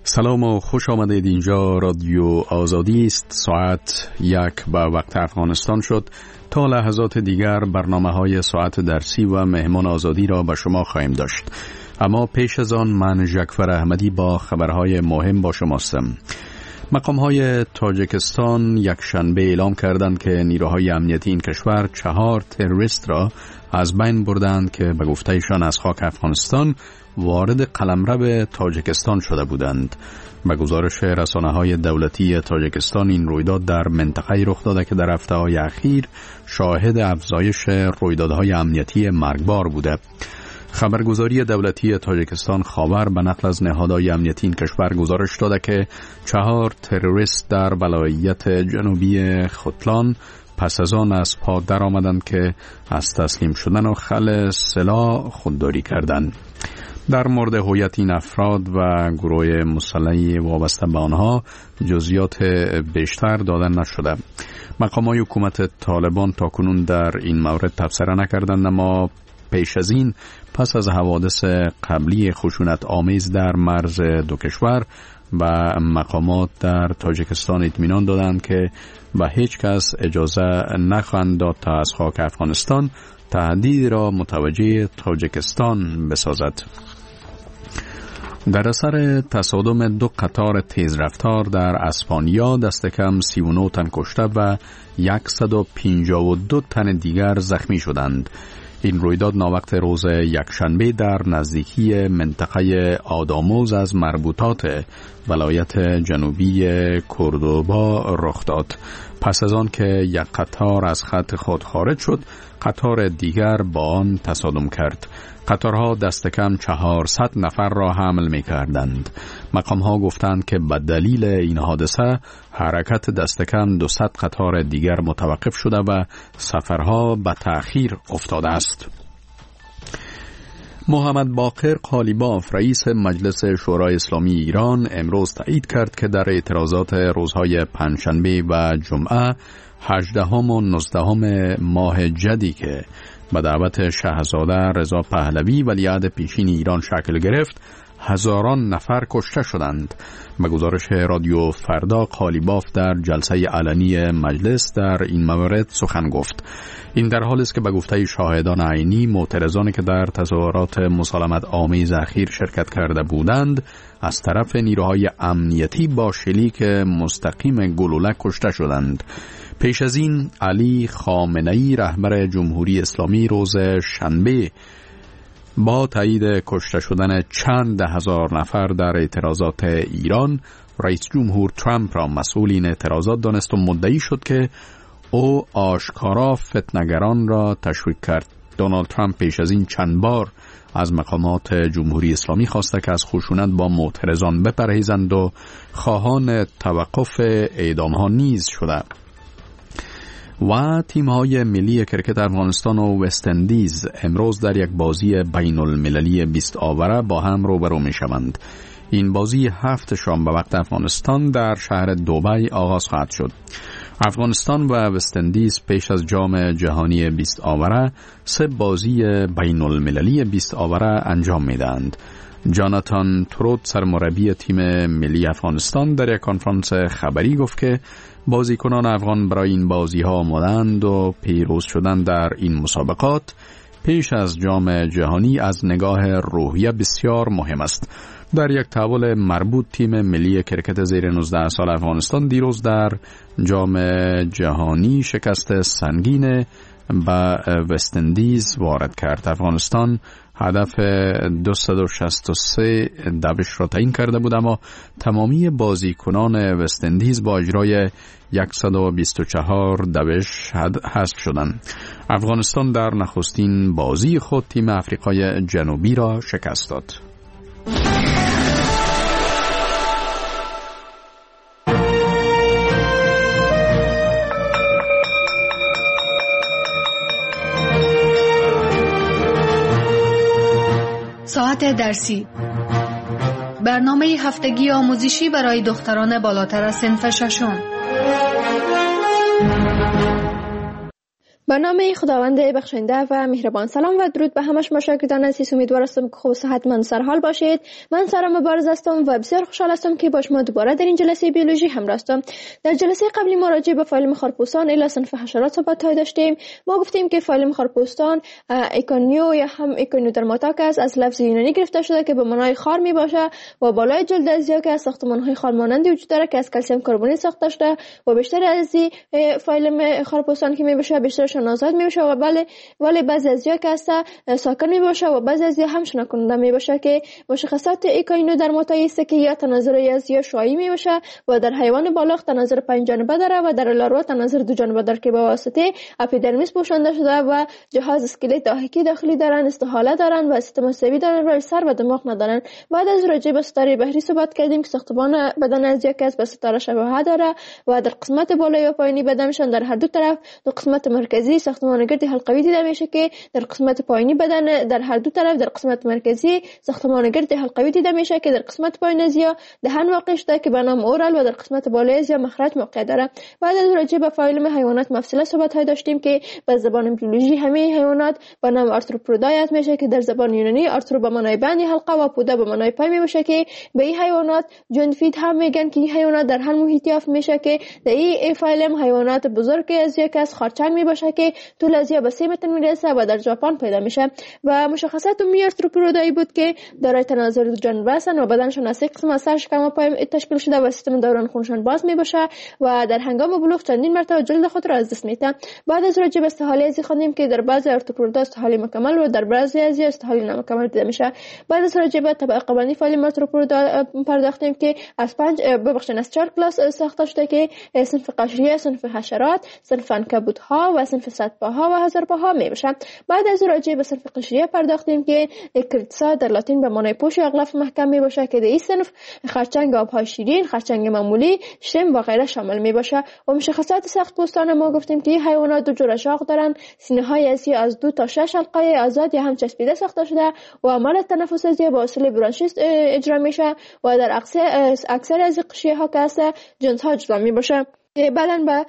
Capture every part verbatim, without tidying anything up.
سلام و خوش آمدید. اینجا رادیو آزادی است. ساعت یک به وقت افغانستان شد. تا لحظات دیگر برنامه های ساعت درسی و مهمان آزادی را به شما خواهیم داشت. اما پیش از آن من جعفر احمدی با خبرهای مهم با شماستم. مقام های تاجیکستان یک شنبه اعلام کردند که نیروهای امنیتی این کشور چهار تروریست را از بین بردند که به گفتهشان از خاک افغانستان وارد قلمرو تاجیکستان شده بودند. به گزارش رسانه‌های دولتی تاجیکستان این رویداد در منطقه‌ای رخ داده که در هفته‌های اخیر شاهد افزایش رویدادهای امنیتی مرگبار بوده. خبرگزاری دولتی تاجیکستان خاور به نقل از نهادهای امنیتی این کشور گزارش داده که چهار تروریست در ولایت جنوبی خوتلان پس از آن از پا در آمدند که از تسلیم شدن و خل سلاح خودداری کردند. در مورد هویت این افراد و گروه مسلحی وابسته به آنها جزئیات بیشتر دادن نشده. مقامات حکومت طالبان تاکنون در این مورد تبصره نکردند، اما پیش از این پس از حوادث قبلی خشونت آمیز در مرز دو کشور و مقامات در تاجیکستان اطمینان دادند که به هیچ کس اجازه نخواهند داد تا از خاک افغانستان تهدید را متوجه تاجیکستان بسازد. در اثر تصادم دو قطار تیزرفتار در اسپانیا دست کم سی و نه تن کشته و صد و پنجاه و دو تن دیگر زخمی شدند. این رویداد ناوقت روز یکشنبه در نزدیکی منطقه آداموز از مربوطات ولایت جنوبی کوردوبا رخ داد. پس از آن که یک قطار از خط خود خارج شد، قطار دیگر با آن تصادم کرد. قطارها دست کم چهارصد نفر را حمل می کردند. مقام ها گفتند که به دلیل این حادثه حرکت دست کم دویست قطار دیگر متوقف شده و سفرها به تأخیر افتاده است. محمد باقر قالیباف رئیس مجلس شورای اسلامی ایران امروز تایید کرد که در اعتراضات روزهای پنجشنبه و جمعه هجدهم و نوزدهم ماه جدی که به دعوت شاهزاده رضا پهلوی ولیعهد پیشین ایران شکل گرفت، هزاران نفر کشته شدند. به گزارش رادیو فردا قالیباف در جلسه علنی مجلس در این مورد سخن گفت. این در حالی است که به گفته شاهدان عینی معترضانی که در تظاهرات مسالمت آمیز اخیر شرکت کرده بودند از طرف نیروهای امنیتی با شلیک مستقیم گلوله کشته شدند. پیش از این علی خامنه‌ای رهبر جمهوری اسلامی روز شنبه با تایید کشته شدن چند هزار نفر در اعتراضات ایران رئیس جمهور ترامپ را مسئول این اعتراضات دانست و مدعی شد که او آشکارا فتنه‌گران را تشویق کرد. دونالد ترامپ پیش از این چند بار از مقامات جمهوری اسلامی خواسته که از خشونت با معترضان بپرهیزند و خواهان توقف اعدام‌ها نیز شده. و تیم‌های ملی کرکت افغانستان و وست اندیز امروز در یک بازی بین المللی بیست آوره با هم روبرو می‌شوند. این بازی هفت شام به وقت افغانستان در شهر دبی آغاز خواهد شد. افغانستان و وست اندیز پیش از جام جهانی بیست آوره سه بازی بین المللی بیست آوره انجام میدهند. جاناتان تروت سرمربی تیم ملی افغانستان در یک کنفرانس خبری گفت که بازیکنان افغان برای این بازی ها آمادند و پیروز شدن در این مسابقات پیش از جام جهانی از نگاه روحیه بسیار مهم است. در یک تحول مربوط تیم ملی کرکت زیر نوزده سال افغانستان دیروز در جام جهانی شکست سنگین به وست اندیز وارد کرد. افغانستان هدف دویست و شصت و سه دوش را تعیین کرده بود، اما تمامی بازیکنان وست اندیز با اجرای صد و بیست و چهار دوش حذف شدند. افغانستان در نخستین بازی خود تیم آفریقای جنوبی را شکست داد. ساعت درسی، برنامه هفتگی آموزشی برای دختران بالاتر از صنف ششم. به نام خداوند بخشنده و مهربان. سلام و درود به همه شما شاگردان عزیز. امیدوار هستم که خوب و صحتمند سرحال باشید. من سارا مبارز هستم و بسیار خوشحال هستم که با شما دوباره در این جلسه بیولوژی همراه هستم. در جلسه قبلی ما راجع به فایلم خارپوستان الی صنف حشرات صحبت داشتیم. ما گفتیم که فایلم خارپوستان ایکونیو یا هم ایکونیودرماتاکس از لفظ یونانی گرفته شده که به معنای خار می باشه و بالای جلد ازیا که از ساختمان‌های خار مانندی وجود داره که از کلسیم کربونی ساخته شده و بیشتر از این فایلم خارپوستان که می باشه بیشترش نازاد می باشه و بله ولی بعضی از یا که هست ساکن می باشه و بعضی از یا هم شنا کننده می باشه که مشخصات ایکونیودرماتایی است که یا تناظر از یا شویی می باشه و در حیوان بالغ تناظر پنج جانبه داره و در لاروا تناظر دو جانبه داره که به واسطه اپیدرمیس پوشانده شده و جهاز اسکلت داخلی داخلی دارن، استحاله دارن و سیستم عصبی دارن و سر و دماغ ندارن. بعد از راجع به ستاره بحری صحبت کردیم که ساختمان بدن از یک از به ستاره شباهت داره و در قسمت بالایی و پایینی بدنشان در هر دو طرف دو قسمت مرکزی ساختمان گرد حلقوی دیده میشه که در قسمت پایینی بدن در هر دو طرف در قسمت مرکزی ساختمان گرد حلقوی دیده میشه که در قسمت پایین از یا دهن واقع شده که به نام اورال و در قسمت بالای از یا مخرج موقع داره. بعد از راجع به فایلم حیوانات مفصله صحبت های داشتیم که به زبان بیولوژی همه حیوانات به نام آرتروپودای یاد میشه که در زبان یونانی آرترو به معنای بند حلقه و پودا به معنای پای میشه که به این حیوانات جوندفید هم میگن که این حیوانات در هر محیطی یافت میشه که در این فایلم حیوانات بزرگ از یک از خرچنگ میباشه که طول از یا به سه متر میرسه و در ژاپن پیدا میشه و مشخصات عمومی آرتروپودای بود که دارای تناظر دو جانبه هستند و بدنشان از سه قسم از سر شکم و پای تشکیل شده و سیستم دوران خونشان باز میباشه و در هنگام بلوغ چندین مرتبه جلد خود را از دست میده. بعد از راجع به استحاله ازی خوندیم که در بعضی آرتروپودا استحاله مکمل و در بعضی از استحاله نامکمل دیده میشه. بعد از راجع به طبقه بندی فایلم آرتروپودا پرداختیم که از پنج ببخشید از چهار کلاس ساخته شده که صنف قشریه، صنف حشرات، صنف عنکبوت‌ها و صنف صدپاها و هزارپاها میباشن. بعد از راجع به صنف قشریه پرداختیم که کریتسا در لاتین به معنای پوش یا غلاف محکم میباشه که در این صنف خرچنگ آبهای شیرین، خرچنگ معمولی، شرم و غیره شامل میباشه. و مشخصات سخت پوستان ما گفتیم که حیوانات دو جور اشاق دارن، سینه های ازی از دو تا شش حلقه آزاد یا هم چسبیده ساخته شده و عمل تنفس ازی با وسیله برانشیست اجرا میشه و در اکثر اکثر از قشریه ها که هست جنس ها جدا میباشه. بعداً به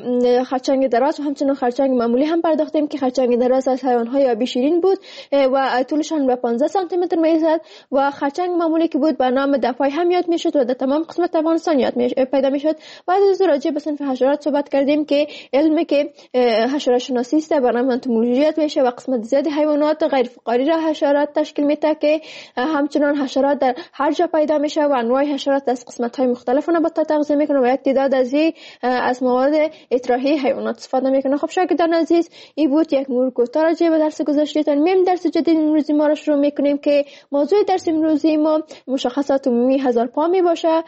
خرچنگ دراز و همچنین خرچنگ معمولی هم پرداختیم که خرچنگ دراز از حیوان‌های آبی شیرین بود و طولشان به پانزده سانتی متر میزد و خرچنگ معمولی که بود به نام دفای هم یاد میشد و در تمام قسمت افغانستان یاد میشد پیدا میشد. بعد از راجع به صنف حشرات صحبت کردیم که علمی که حشرات شناسی است به نام انتومولوژی یاد میشه و قسمت زیادی حیوانات غیر فقاری را حشرات تشکیل میده که همچنین حشرات در هر جا پیدا میشه و انواع حشرات از قسمت‌های مختلف نباتات تغذیه میکنه و یک تعداد از از مواد اطراحی حیوانات استفاده میکنه. خب شاگردان عزیز این بود یک مرور کوتاه راجع به درس گذشته. میم درس جدید امروزی ما را شروع میکنیم که موضوع درس امروزی ما مشخصات عمومی هزارپا می باشه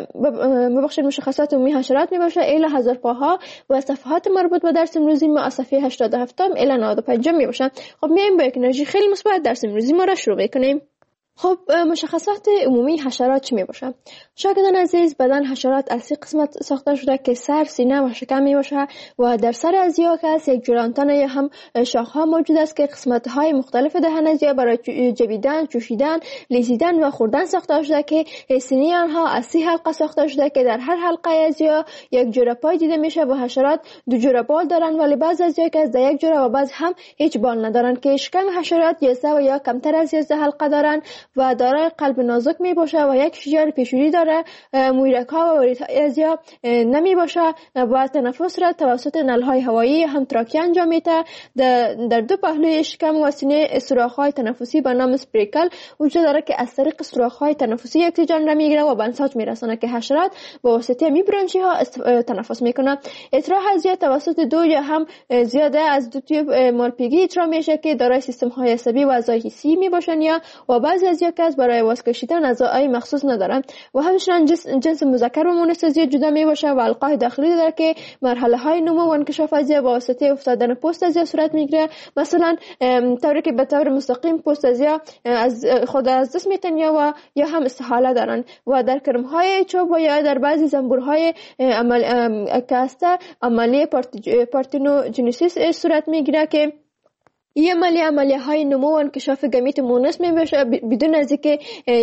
ببخشید مشخصات عمومی حشرات می باشه الی هزارپاها و صفحات مربوط به درس امروزی ما از صفحه هشتاد و هفت الی نود و پنج می باشه. خب میایم با یک انرژی خیلی مثبت درس امروزی ما را شروع میکنیم. خب مشخصات عمومی حشرات چی می باشه؟ شاگردان عزیز بدن حشرات از سه قسمت ساخته شده که سر، سینه و شکم می باشه و در سر از یا که یک جور آنتن یا هم شاخه موجود است که قسمت های مختلف دهن از یا برای جویدن، چوشیدن، لیزیدن و خوردن ساخته شده که سینه آنها از سه حلقه ساخته شده که در هر حلقه از یا یک جور پای دیده میشه و حشرات دو جور بال دارن ولی بعض از یا که از یک جور و بعض هم هیچ بال ندارن که شکم حشرات یازده و یا کمتر از یازده حلقه دارن و دارای قلب نازک می باشه و یک شجر پیشوری داره. مویرک ها و وریدهای ازیا نمی باشه و تنفس را توسط نلهای هوایی هم تراکی انجام میده. در دو پهلوی شکم و سینه سوراخ های تنفسی به نام اسپریکل وجود داره که از طریق سوراخ های تنفسی اکسیژن را میگیره و به انساج میرسونه که حشرات با واسطه می برانشی ها تنفس میکنه. اطراح ازیا توسط دو یا هم زیاده از دو تیوب مالپیگی اطراح میشه که دارای سیستم های عصبی و اعضای حسی می باشن یا و بعضی از یک برای واس کشیدن اعضای مخصوص ندارن و همچنین جنس, جنس مذکر و مؤنث از جدا می باشه و القاه داخلی داره که مرحله های نمو و انکشاف از با واسطه افتادن پوست از صورت میگیره. مثلا طوری که به طور مستقیم پوست از از خود از دست میتن یا و یا هم استحاله دارن و در کرم های چوب و یا در بعضی زنبورهای عمل کاسته عملیه پارتینوجنسیس صورت میگیره که این عملیه عملیه های نمو و انکشاف گمیت مونس می باشه بدون از اینکه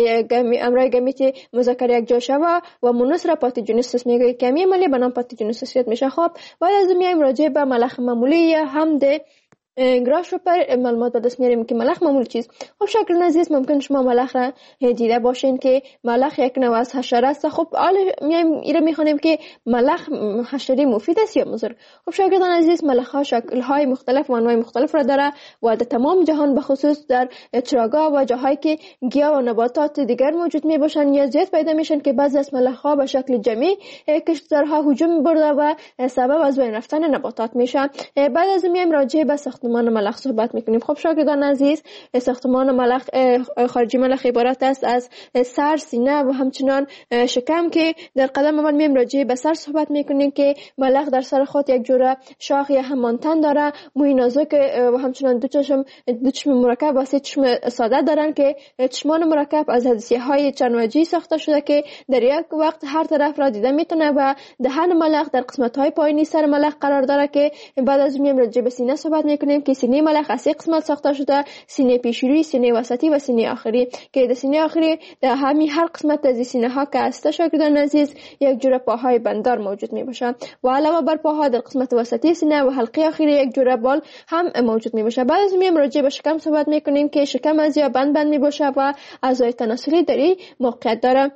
امرای گمیت مذکر یک جا شوه و مونس را پاتوژنوسیس میگه که این عملیه به نام پاتوژنوسیس میشه. خب بعد از میایم راجع به ملخ معمولی یا هم ده گراش رو پر معلومات به دست میاریم که ملخ معمول چیست. خب شکل عزیز ممکن شما ملخ را دیده باشین که ملخ یک نوع از حشره است. خب حالا میایم این رو میخوانیم که ملخ حشره مفید است یا مضر. خب شاگردان عزیز ملخ ها شکل های مختلف و انواع مختلف را داره و در تمام جهان به خصوص در چراگاه و جاهایی که گیاه و نباتات دیگر موجود می باشن یا زیاد پیدا میشن که بعضی از ملخ ها به شکل جمعی کشتزارها هجوم میبرده و سبب از بین رفتن نباتات میشه. بعد از میایم راجع به ساختمان ملخ صحبت میکنیم. خب شاگردان عزیز ساختمان ملخ خارجی ملخ عبارت است از سر، سینه و همچنان شکم که در قدم اول میایم راجع به سر صحبت میکنیم که ملخ در سر خود یک جوره شاخ یا همان تن داره، موی نازک و همچنان دو چشم دو چشم مرکب و سه چشم ساده دارن که چشمان مرکب از حدثیه های چند وجهی ساخته شده که در یک وقت هر طرف را دیده میتونه و دهن ملخ در قسمت های پایینی سر ملخ قرار داره که بعد از میایم راجع به سینه صحبت میکنیم که سینه ملخ از سه قسمت ساخته شده: سینه پیشروی، سینه وسطی و سینه آخری که در سینه آخری در همین هر قسمت از سینه ها که است شاگردان عزیز یک جوره پاهای بندار موجود می باشه و علاوه بر پاها در قسمت وسطی سینه و حلقه آخری یک جوره بال هم موجود می باشه. بعد از میایم راجع به شکم صحبت میکنیم که شکم از یا بند بند می باشه و اعضای تناسلی در این موقعیت داره.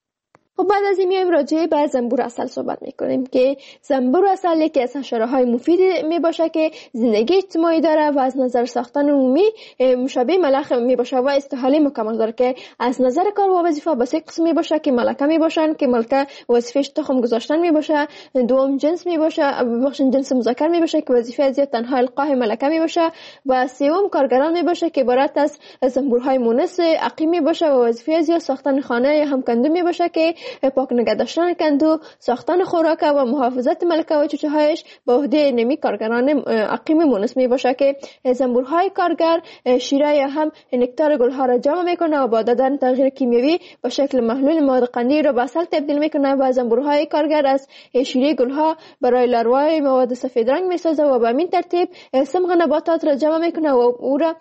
خب بعد از این میایم راجع به زنبور عسل صحبت میکنیم که زنبور عسل یکی از حشره های مفید می باشه که زندگی اجتماعی داره و از نظر ساختن عمومی مشابه ملخ می باشه و استحاله مکمل داره که از نظر کار و وظیفه به سه قسم می باشه که ملکه می باشن که ملکه وظیفش تخم گذاشتن می باشه، دوم جنس می باشه بخشن جنس مذکر می باشه که وظیفه از تنها القاء ملکه می باشه و سوم کارگران می باشه که عبارت از زنبورهای مونس عقیم می باشه و وظیفه از ساختن خانه یا هم کندو می باشه که پاک نگه داشتن کندو، ساختن خوراک و محافظت ملکه و چوچه هایش به عهده نمی کارگران عقیم مونس می باشه که زنبورهای کارگر شیره یا هم نکتار گلها را جمع میکنه و با دادن تغییر کیمیایی به شکل محلول مواد قندی را به عسل تبدیل میکنه و زنبورهای کارگر از شیره گلها برای لاروای مواد سفید رنگ میسازه و به همین ترتیب صمغ نباتات را جمع میکنه و او را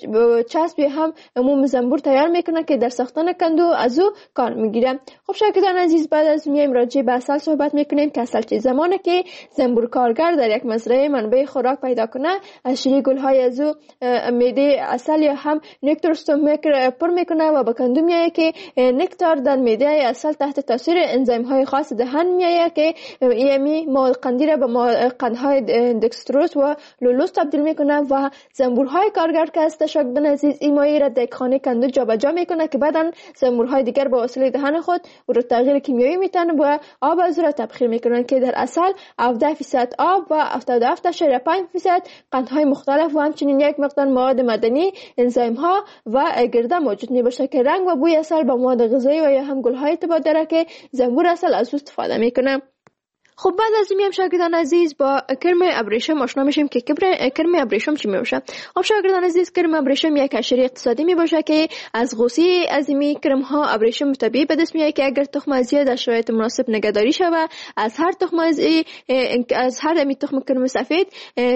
چسب هم عموم زنبور تیار میکنه که در ساختن کندو از او کار میگیره. خب شاگردان عزیز بعد از میایم راجع به عسل صحبت میکنیم که عسل چه زمانه که زنبور کارگر در یک مزرعه منبع خوراک پیدا کنه از شیره گلهای از او معده عسل یا هم نکتار استومک پر میکنه و به کندو میایه که نکتار در معده عسل تحت تاثیر انزیم های خاص دهن میایه که یمی مواد قندی را به قندهای دکستروز و لولوز تبدیل میکنه و زنبورهای کارگر که است شاگردان عزیز این مایه را در خانه کندو جابجا میکنه که بعدن زنبورهای دیگر با وسیله دهن خود او را تغییر کیمیایی میتن و آب از را تبخیر میکنن که در عسل هفده درصد آب و هفتاد و هفت اشاریه پنج درصد قندهای مختلف و همچنین یک مقدار مواد معدنی، انزیم ها و گرده موجود میباشه که رنگ و بوی عسل با مواد غذایی و یا هم گلهای ارتباط داره که زنبور عسل از او استفاده میکنه. خب بعد از این میام شاگردان عزیز با کرم ابریشم آشنا میشیم که کرم ابریشم چی میباشه. خب شاگردان عزیز کرم ابریشم یک حشره اقتصادی میباشه که از غوصه از این کرم ها ابریشم طبیعی به دست میاد که اگر تخم از در شرایط مناسب نگهداری شود از هر تخم از از هر می تخم کرم سفید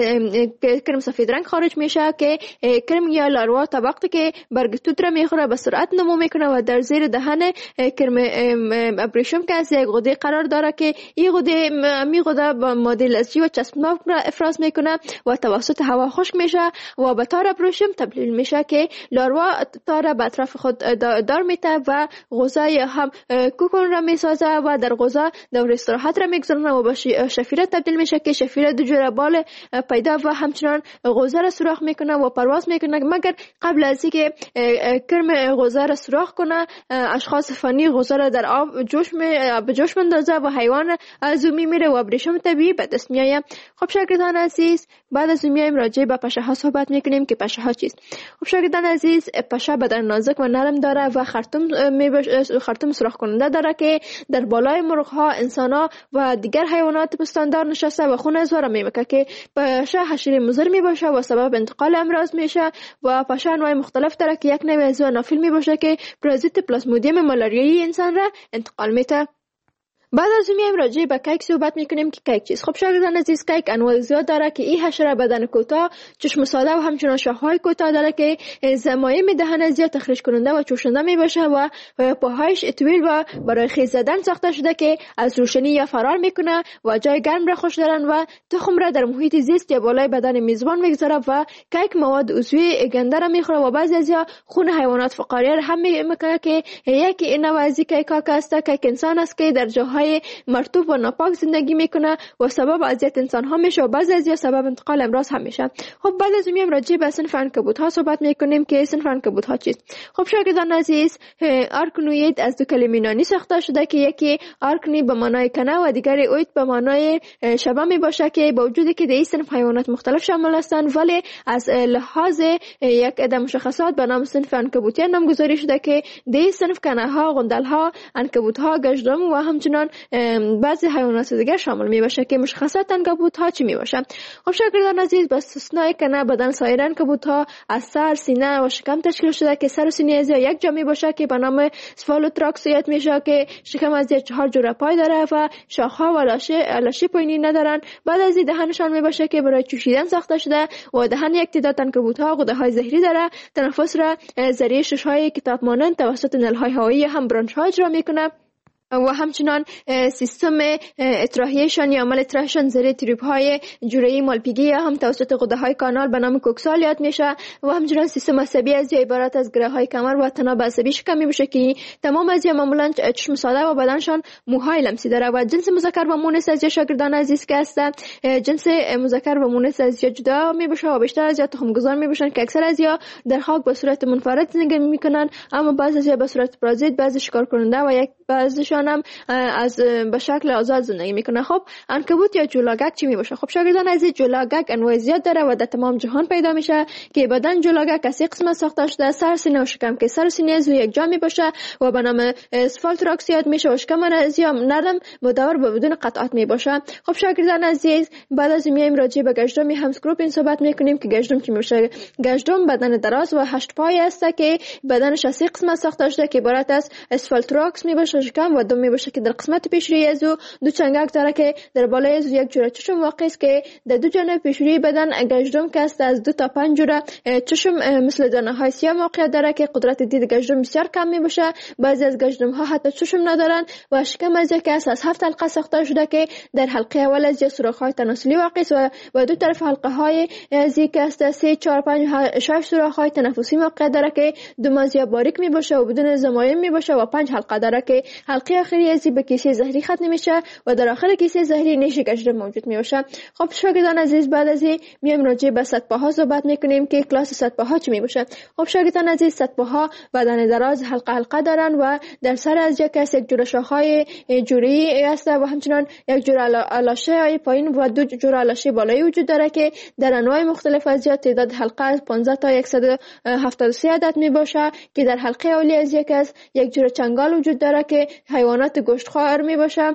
کرم سفید رنگ خارج میشه که کرم یا لاروا تا وقتی که برگ توت را میخوره به سرعت نمو میکنه و در زیر دهن کرم ابریشم که از یک غده قرار داره که این غده می غده با ماده لزجی و چسبناک را افراز میکنه و توسط هوا خشک میشه و به تار ابریشم تبدیل میشه که لاروا تار به اطراف خود دار میته و غوزه یا هم کوکون را میسازه و در غوزه دور استراحت را میگذارونه و به شفیره تبدیل میشه که شفیره دو جوره بال پیدا و همچنان غوزه را سوراخ میکنه و پرواز میکنه مگر قبل از اینکه کرم غوزه را سوراخ کنه اشخاص فنی غوزه را در آب جوش می به جوش مندازه و حیوان از او میمیره و ابریشم طبیعی به دست میآید. خب شاگردان عزیز بعد از میایم راجع به پشه ها صحبت میکنیم که پشه ها چیست. خب شاگردان عزیز پشه بدن نازک و نرم داره و خرطوم میباش... خرطوم سوراخ کننده داره که در بالای مرغ ها، انسان ها و دیگر حیوانات پستاندار نشسته و خون از واره میمکه که پشه حشره مضر میباشه و سبب انتقال امراض میشه و پشه انواع مختلف داره که یک نوع از انافیل میباشه که پرازیت پلاسمودیوم مالاریایی انسان را انتقال میده. بعد از میایم راجع به کیک صحبت میکنیم که کیک چیست. خب شاگردان عزیز، کیک انواع زیاد داره که این حشره بدن کوتاه، چشم ساده و همچنین شاخهای کوتاه داره که زمایم دهن زیاد تخریش کننده و چوشنده میباشه و پاهایش طویل و برای خیز زدن ساخته شده که از روشنی یا فرار میکنه و جای گرم را خوش دارن و تخم را در محیط زیست یا بالای بدن میزبان میگذاره و کیک مواد عضوی گنده را میخوره و بعضی از یا خون حیوانات فقاریه را هم میکنه که یکی این نوع از کیک ها که است کیک انسان است که در جاهای مرطوب و ناپاک زندگی میکنه و سبب اذیت انسان ها میشه و بعضی از یا سبب انتقال امراض هم میشه. خب بعد از میایم راجع به صنف عنکبوت ها صحبت میکنیم که صنف عنکبوت ها چیست. خب شاگردان عزیز، آرکنوید از دو کلمه یونانی ساخته شده که یکی آرکنی به معنای کنه و دیگری اوید به معنای شبه می باشه که با وجودی که در این صنف حیوانات مختلف شامل هستند ولی از لحاظ یک عده مشخصات به نام صنف عنکبوتی نامگذاری شده که در این صنف کنه ها، غندل ها، عنکبوت ها، گژدم و همچنان بعضی حیوانات دیگر شامل می باشه که مشخصات عنکبوت ها چی می باشه. خب شاگردان عزیز، به استثنای کنه بدن سایر عنکبوت ها از سر، سینه و شکم تشکیل شده که سر و سینه از یک جا می باشه که به نام سفالوتراکسیت میشه که شکم از چهار جوره پای داره و شاخها و لاشه لاشه پایینی ندارن. بعد از این دهنشان می باشه که برای چوشیدن ساخته شده و دهن یک تعداد عنکبوت ها غده های زهری داره. تنفس را ذریعه شش های کتاب مانند توسط نل های هوایی هم برانش ها اجرا میکنه و همچنان سیستم اطراحیشان یا عمل اطراحشان زیر تریپ های جوره مالپیگی یا هم توسط غده های کانال به نام کوکسال یاد میشه و همچنان سیستم عصبی از عبارت از گره های کمر و تناب عصبی شکم میشه که تمام از معمولا چشم ساده و بدنشان موهای لمسی داره و جنس مذکر و مؤنث از شاگردان عزیز که است جنس مذکر و مؤنث از جدا میباشه و بیشتر از تخم گذار میباشن که اکثر از یا در خاک به صورت منفرد زندگی میکنن، اما بعضی از به صورت پارازیت، بعضی شکار کننده و یک بعضیشان هم از به شکل آزاد زندگی میکنه. خب عنکبوت یا جولاگک چی میباشه؟ خب شاگردان عزیز، جولاگک انواع زیاد داره و در تمام جهان پیدا میشه که بدن جولاگک از سه قسمت ساخته شده: سر، سینه و شکم که سر و سینه از یک جا میباشه و به نام اسفالتراکس یاد میشه و شکم از یا نرم مدور و بدون قطعات میباشه. خب شاگردان عزیز، بعد از میایم راجع به گژدم همسکروپین صحبت میکنیم که گژدم چی میشه. گژدم بدن دراز و هشت پای است که بدنش از سه قسمت ساخته شده که عبارت از اسفالتراکس میباشه، شکم و دم میباشه که در قسمت پیشروی از او دو چنگک داره که در بالای از یک جوره چشم واقع است که در دو جانب پیشروی بدن گژدم که است از دو تا پنج جوره چشم مثل دانه های سیاه موقعیت داره که قدرت دید گژدم بسیار کم میباشه. بعضی از گژدم ها حتی چشم ندارن و شکم از که است از هفت حلقه ساخته شده که در حلقه اول از سوراخ های تناسلی واقع است و و دو طرف حلقه های از که است سه چهار پنج شش سوراخ های تنفسی موقعیت داره که دو مازیا باریک میباشه و بدون زمایم میباشه و پنج حلقه داره که حلقه آخری از به کیسه زهری ختم میشه و در آخر کیسه زهری نیش گژدم موجود میشه. خب شاگردان عزیز، بعد از این میایم راجع به صدپاها صحبت میکنیم که کلاس صدپاها چی میباشه. خب شاگردان عزیز، صدپاها بدن دراز حلقه حلقه دارن و در سر از یک کس یک جوره شاخهای جوری است و همچنان یک جوره لاشه های پایین و دو جوره لاشه بالایی وجود داره که در انواع مختلف از تعداد حلقه از پانزده تا صد و هفتاد و سه عدد میباشه که در حلقه اولی از یک از یک جوره چنگال وجود داره که حیوانات گوشتخوار می باشه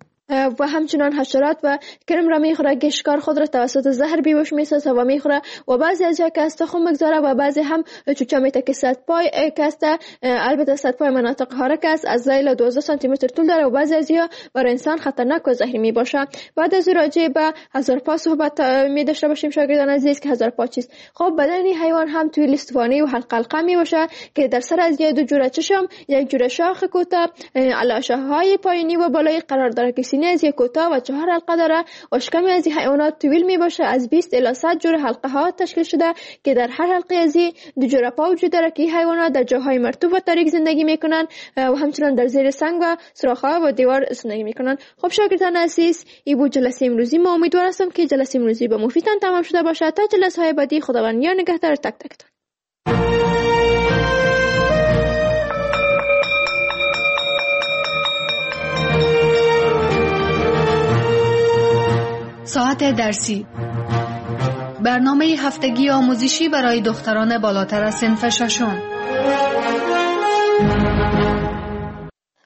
و همچنان حشرات و کرم را میخوره که شکار خود را توسط زهر بیهوش میسازه و میخوره و بعضی از جا که است تخم میگذاره و بعضی هم چوچه میته که صدپای که است. البته صدپای مناطق حرکت است، از زیل دوازده سانتی متر طول داره و بعضی از جا برای انسان خطرناک و زهری میباشه. بعد از راجع به هزارپا صحبت می داشته باشیم شاگردان عزیز که هزارپا چیست. خب بدن حیوان هم طویل استوانه و حلقه حلقه میباشه که در سر از دو جوره چشم، یک جوره شاخ کوتاه، علاشه های پایینی و بالایی قرار داره که سینه از یک کوتاه و چهار حلقه داره و شکم از حیوانات طویل می باشه. از بیست الی صد جوره حلقه ها تشکیل شده که در هر حلقه از دو جوره پا وجود داره که حیوانات در جاهای مرطوب و تاریک زندگی میکنن و همچنان در زیر سنگ و سوراخ‌ها و دیوار زندگی میکنن. خب شاگردان عزیز، این بود جلسه امروزی. ما امیدوار هستم که جلسه امروزی به مفیدتان تمام شده باشه. تا جلسه های بعدی، خداوند یار نگهدار تک تکتون. ساعت درسی، برنامه هفتگی آموزشی برای دختران بالاتر از صنف ششم.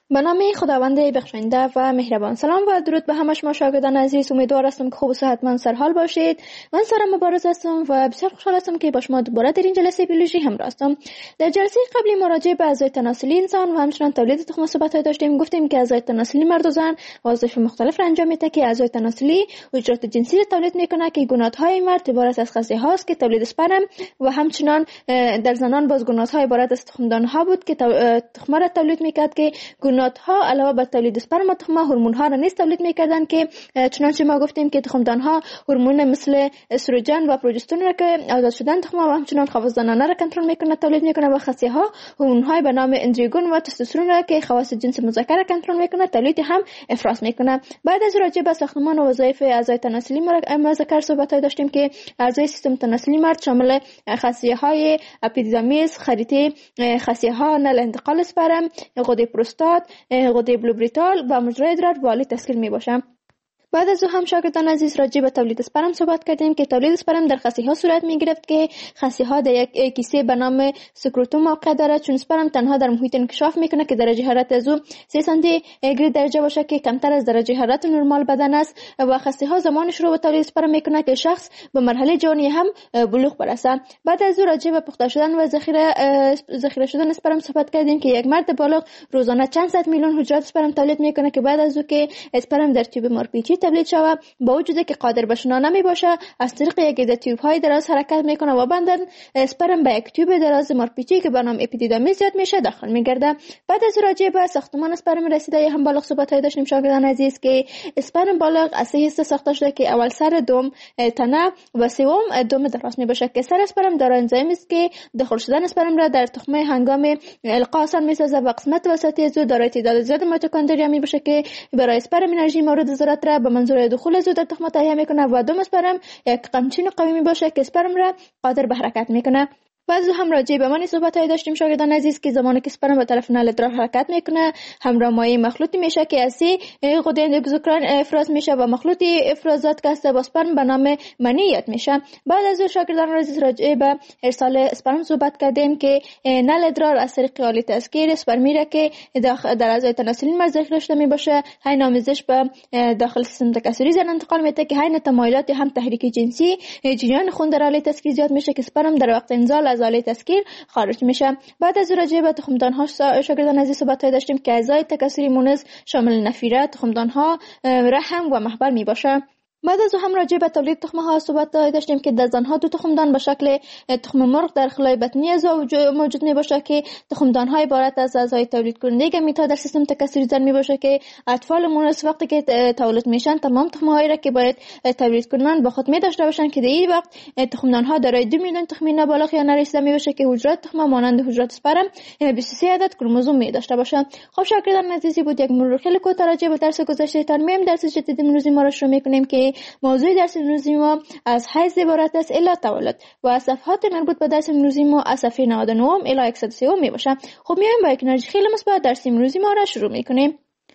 به نام خداوند بخشنده و مهربان. سلام و درود به همه شما شاگردان عزیز. امیدوار هستم که خوب و صحتمند سرحال باشید. من سارا مبارز هستم و بسیار خوشحال هستم که با شما دوباره در این جلسه بیولوژی همراه هستم. در جلسه قبلی مراجعه به اعضای تناسلی انسان و همچنین تولید تخم صحبت داشتیم. گفتیم که اعضای تناسلی مرد و زن وظایف مختلف را انجام میده که اعضای تناسلی حجرات جنسی را تولید میکنه که گونات‌های مرد عبارت از خصیه هاست که تولید اسپرم و همچنین در زنان باز گونات‌ها عبارت از تخمدان‌ها بود که تخم را تولید میکرد که گونات‌ها علاوه بر تولید اسپرم و تخم هورمون‌ها را نیز تولید می‌کردند که چنانچه ما گفتیم که تخمدان‌ها هورمون مثل استروژن و پروژسترون را که آزاد شدن تخم و همچنین خواص-زنانه را کنترل می‌کنه تولید می‌کنه و خصیه‌ها هورمون‌های به نام اندروژن و تستوسترون را که خواص جنس مذکر را کنترل می‌کنه تولید هم افراز می‌کنه. بعد از راجع به ساختمان و وظایف اعضای تناسلی ما ذکر صحبت‌های داشتیم که اعضای سیستم تناسلی مرد شامل خصیه‌های اپیدیدامیس، خریطه خصیه‌ها نل انتقال اسپرم، غده پروستات، غده بلوبریتال و مجرای ادرار والی تسکیل می باشم. بعد از او هم شاگردان عزیز راجع به تولید اسپرم صحبت کردیم که تولید اسپرم در خصیه‌ها صورت می‌گرفت که خصیه‌ها در یک کیسه به نام سکروتوم موقع دارد، چون اسپرم تنها در محیط انکشاف میکنه که درجه حرارت از او سه سانتی گراد درجه باشه که کمتر از درجه حرارت نرمال بدن است و خصیه‌ها زمان شروع به تولید اسپرم میکنه که شخص به مرحله جوانی هم بلوغ برسه. بعد از او راجع به پخته شدن و ذخیره ذخیره شدن اسپرم صحبت کردیم که یک مرد بالغ روزانه چند صد میلیون حجرات اسپرم تولید میکنه که بعد از او که اسپرم در تیوب مارپیچی تولید شود با وجودی که قادر به شنا نمی باشه از طریق یک عده تیوب های دراز حرکت میکنه و بعداً اسپرم به یک تیوب دراز مارپیچی که به نام اپیدیدامیس زیاد میشه داخل میگرده. بعد از راجع به ساختمان اسپرم رسیده هم بالغ صحبت های داشتیم شاگردان عزیز که اسپرم بالغ از سه حصه ساخته شده که اول سر، دوم تنه و سوم دم دراز می باشه که سر اسپرم دارای انزیمی است که داخل شدن اسپرم را در تخمه هنگام القا آسان میسازه و قسمت وسطی از او دارای تعداد زیاد میتوکندریا می باشه که برای اسپرم انرژی مورد ضرورت را به منظور دخول از او در تخم تهیه میکنه و دم اسپرم یک قمچین قوی می باشه که اسپرم را قادر به حرکت میکنه. بعد هم راجع به معنی صحبت‌های داشتیم شاگردان عزیز که زمانی که اسپرم به طرف نل ادرار حرکت میکنه همراه مایع مخلوطی میشه که از غده اندوکراین افراز میشه و مخلوطی افرازات که با اسپرم به نام منی یاد میشه. بعد از شاگردان عزیز راجع به ارسال اسپرم صحبت کردیم که نل ادرار از طریق آله تسکیر اسپرمی را که در اعضای تناسلی مرد ذخیره شده میباشه حین آمیزش به داخل سیستم تکثری زن انتقال میده که حین تمایلات هم تحریک جنسی جریان خون در آله تسکیر زیاد میشه که اسپرم در وقت انزال از آله تسکیر خارج میشه. بعد از راجع به تخمدان‌ها شاگردان عزیز صحبت داشتیم که اعضای تکثری مونس شامل نفیره، تخمدان‌ها، رحم و محبل میباشه. بعد از هم راجع به تولید تخمه ها صحبت داشتیم که در زنها دو تخمدان به شکل تخم مرغ در خلای بطنی از موجود می باشه که تخمدان های عبارت از اعضای تولید کننده گمیت ها در سیستم تکثری زن می باشه که اطفال مونس وقتی که تولد میشن تمام تخمه هایی را که باید تولید کنن با خود می داشته باشن که در این وقت تخمدان ها دارای دو میلیون تخمین بالغ یا نرسیده می باشه که حجرات تخمه مانند حجرات اسپرم بیست و سه عدد کروموزوم می داشته باشه. خب شاگردان عزیزی بود یک مرور خیلی کوتاه راجع به درس گذشته تان میم درس جدید امروز ما را شروع می‌کنیم که موضوع درس امروزی ما از حیض عبارت است الی تولد و از صفحات مربوط به درس امروزی ما از صفحه نود و نه الی صد و سه می باشه. خب میایم با یک انرژی خیلی مثبت درس امروزی ما را شروع می‌کنیم.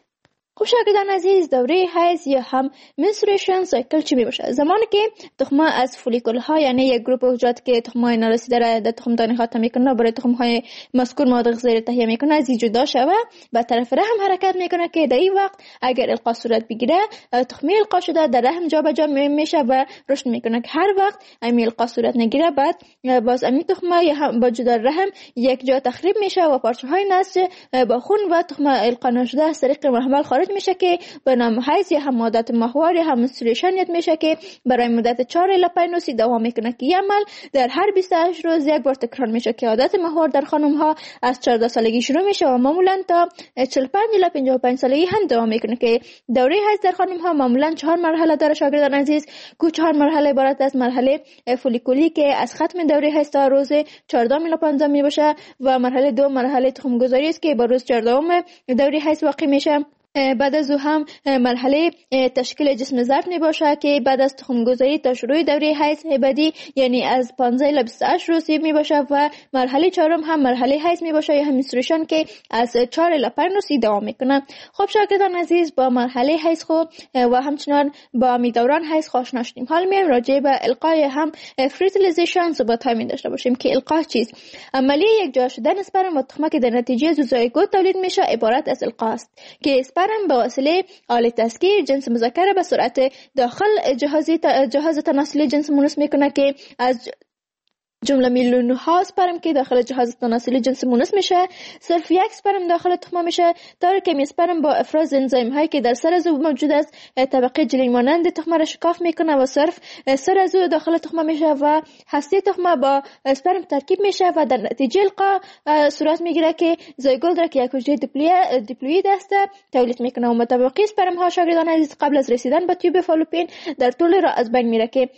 خب شاگردان عزیز دوره حیض یا هم منسترویشن سایکل چی می باشه؟ زمانی که تخمه از فولیکول ها یعنی یک گروپ حجرات که تخمه نارسیده را در تخمدان خاتم میکنه برای تخم های مذکور مواد غذایی تهیه میکنه از جدا شوه و طرف رحم حرکت میکنه که در این وقت اگر القا صورت بگیره تخمه القا شده در رحم جابجا میشه و رشد میکنه که هر وقت امی القا صورت نگیره بعد باز امی تخمه یا هم با جدا رحم یک جا تخریب میشه و پارچه های نسج با خون و تخمه القا نشده از طریق محمل خارج میشه که به نام حیض یا هم عادت ماهوار یا هم منسترویشن یاد میشه که برای مدت چهار الی پنج روز دوام میکنه که این عمل در هر بیست و هشت روز یک بار تکرار میشه که عادت ماهوار در خانم ها از چهارده سالگی شروع میشه و معمولا تا چهل و پنج الی پنجاه و پنج سالگی هم دوام میکنه که دوره حیض در خانم ها معمولا چهار مرحله داره شاگردان عزیز که چهار مرحله عبارت از مرحله فولیکولی که از ختم دوره حیض تا روز چهارده الی پانزده می باشه و مرحله دو مرحله تخم گذاری است که با روز چهارده دوره حیض واقع میشه بعد از او هم مرحله تشکیل جسم ظرف می باشه که بعد از تخم گذاری تا شروع دوره حیض ابدی یعنی از پانزده الی بیست و هشت روز می باشه و مرحله چهارم هم مرحله حیض می باشه یا هم منسترویشن که از چهار الی پنج روز دوام میکنه. خب شاگردان عزیز، با مرحله حیض خو و همچنان با می دوران حیض آشنا شدیم. حال می راجع به القای هم فرتیلیزیشن صحبت های داشته باشیم که القا چیست؟ عملیه یک جا شدن اسپرم و تخمه که در نتیجه زوزایگوت تولید میشه عبارت از القا است که اسپرم به وسیله آله تسکیر جنس مذکر به سرعت داخل جهازی جهاز تناسلی جنس مونس میکنه که از جمله میلیون ها اسپرم که داخل جهاز تناسلی جنس مونس میشه صرف یک اسپرم داخل تخمه میشه. داره که اسپرم با افراز انزیم هایی که در سر از او موجود است طبقه جلی مانند تخمه را شکاف میکنه و صرف سر از او داخل تخمه میشه و هسته تخمه با اسپرم ترکیب میشه و در نتیجه القا صورت میگیره که زایگولد را که یک حجره دیپلوید است تولید میکنه و متبقی اسپرم ها شاگردان عزیز قبل از رسیدن به تیوب فالوپین در طول راه از بین میره که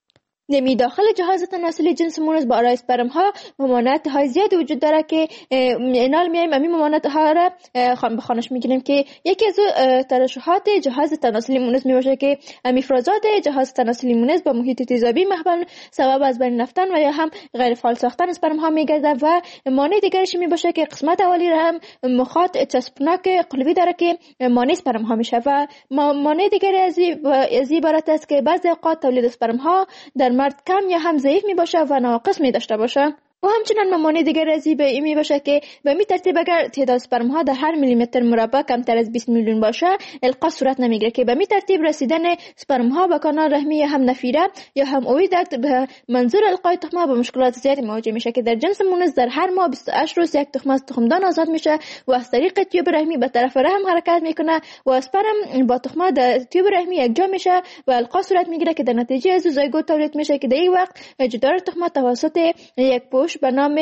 نمی داخل جهاز تناسلی جنس مونس با آرای اسپرم ها ممانعت های زیاد وجود داره که اینال میایم امی ممانعت ها را خان بخانش میگیریم که یکی از ترشحات جهاز تناسلی مونس میباشه که افرازات جهاز تناسلی مونس با محیط تیزابی محبل سبب از بین رفتن و یا هم غیر فعال ساختن اسپرم ها میگرده و مانع دیگرش میباشه که قسمت اولی را هم مخاط چسبناک قلبی داره که مانع اسپرم ها میشه و مانع دیگری از این عبارت است که بعضی اوقات تولید اسپرم ها در مرد کم یا هم ضعیف می باشه و ناقص می داشته باشه. و همچنان ممانع دیگر از این به این می باشه که به می ترتیب اگر تعداد اسپرم ها در هر میلیمتر مربع کمتر از بیست میلیون باشه القا صورت نمیگیره که به می ترتیب رسیدن اسپرم ها به کانال رحمی یا هم نفیره یا هم اوی دکت به منظور القای تخمه به مشکلات زیادی مواجه میشه که در جنس مونس در هر ماه بیست و هشت روز یک تخمه از تخمدان آزاد میشه و از طریق تیوب رحمی به طرف رحم حرکت میکنه و اسپرم با تخمه در تیوب رحمی یکجا میشه و القا صورت میگیره که در نتیجه از زایگوت تولید میشه که در این وقت جدار تخمه توسط یک پوش به نام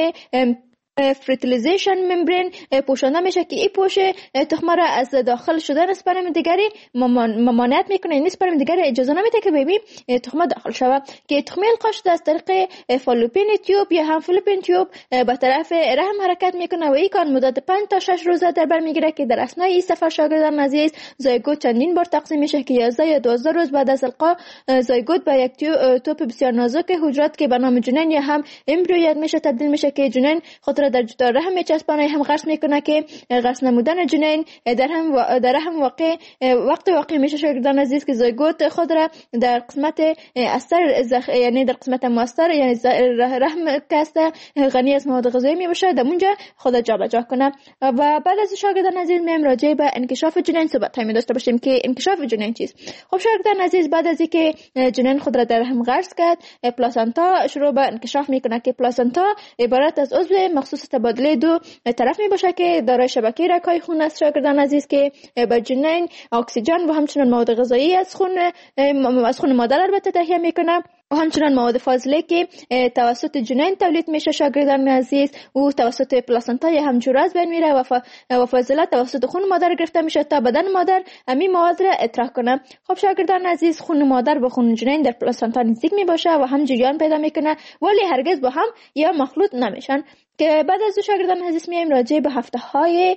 فرتیلیزیشن ممبرین پوشانده میشه که این پوش تخمه را از داخل شدن اسپرم دیگری ممانعت میکنه. این اسپرم دیگری اجازه نمیده که ببین تخمه داخل شود که تخمه القا شده از طریق فالوپین تیوب یا هم فالوپین تیوب به طرف رحم حرکت میکنه و این کار مدت پنج تا شش روزه در بر میگیره که در اثنای این سفر شاگردان عزیز زایگوت چندین بار تقسیم میشه که یازده یا دوازده روز بعد از القا زایگوت به یک توپ بسیار نازک حجرات که به نام جنین یا هم امبریو میشه تبدیل میشه که جنین خود را در جدار رحم میچسبانه هم غرس میکنه که غرس نمودن جنین در هم و... در هم واقع وقت واقع میشه شاگردان عزیز که زایگوت خود را در قسمت اثر زخ... یعنی در قسمت مؤثر یعنی رحم کاسته غنی از مواد غذایی میباشه در اونجا خود جابجا کنه. و بعد از شاگردان عزیز میم راجع به انکشاف جنین صحبت می داشته باشیم که انکشاف جنین چیست. خب شاگردان عزیز بعد از اینکه جنین خود را در رحم غرس کرد پلاسنتا شروع به انکشاف میکنه که پلاسنتا عبارت از عضو مخصوص تبادله دو طرف می باشه که دارای شبکه رگ‌های خون است شاگردان عزیز که به جنین اکسیژن و همچنین مواد غذایی از خون از خون مادر البته تهیه میکنه و همچنان مواد فاضله که توسط جنین تولید میشه شاگردان عزیز و توسط پلاسنتا یا هم جوره از بین میره و, ف... و فاضله توسط خون مادر گرفته میشه تا بدن مادر همین مواد را اطراح کنه. خب شاگردان عزیز خون مادر با خون جنین در پلاسنتا نزدیک میباشه و هم جریان پیدا میکنه ولی هرگز با هم یا مخلوط نمیشن که بعد از شاگردان عزیز میایم راجع به هفته های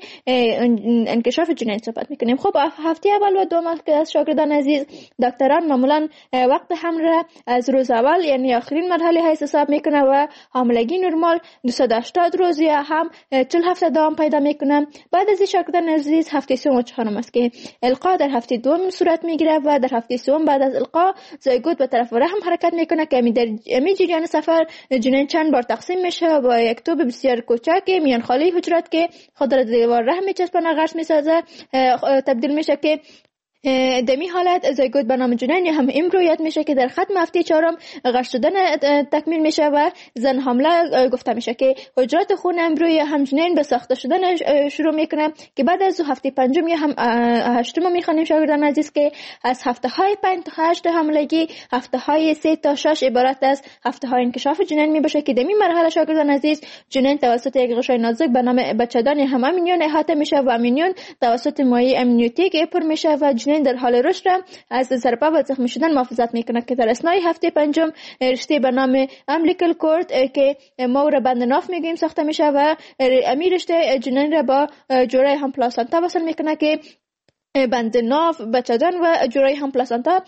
انکشاف جنین صحبت میکنیم. خب هفته اول و دوم که از شاگردان عزیز دکتران معمولا وقت حمل را از روز اول یعنی آخرین مرحله حیض حساب میکنه و حاملگی نرمال دویست و هشتاد روز یا هم چهل هفته دوام پیدا میکنه. بعد از شاگردان عزیز هفته سوم و چهارم است که القا در هفته دوم صورت میگیره و در هفته سوم بعد از القا زایگوت به طرف رحم حرکت میکنه که می در می جریان سفر جنین چند بار تقسیم میشه با یک توپ بسیار کوچک میان خالی حجرات که خود را دیوار رحم میچسبانه غرس میسازه تبدیل میشه که دمی حالت زایگوت به نام جنین یا هم امبریو میشه که در ختم هفته چهارم غرس شدن تکمیل میشه و زن حامله گفته میشه که حجرات خون امبریو هم جنین به ساخته شدن شروع میکنه که بعد از هفته پنجم یا هم هشتم میخوانیم شاگردان عزیز که از هفته های پنج تا هشت حاملگی هفته های سه تا شش عبارت از هفته های انکشاف جنین میباشه که دمی مرحله شاگردان عزیز جنین توسط یک غشای نازک به نام بچه‌دان هم امینیون احاطه میشه و امینیون توسط مایع امنیوتیک پر میشه و جنین در حال رشد از ضربه و زخمی شدن محافظت میکنه که در اثنای هفته پنجم رشته به نام امبلیکال کورد که ما را بند ناف میگیم ساخته میشه و امیر رشته جنین را با جوره هم پلاسنتا وصل میکنه که بند ناف، بچه‌دان و جورای هم پلاسانتا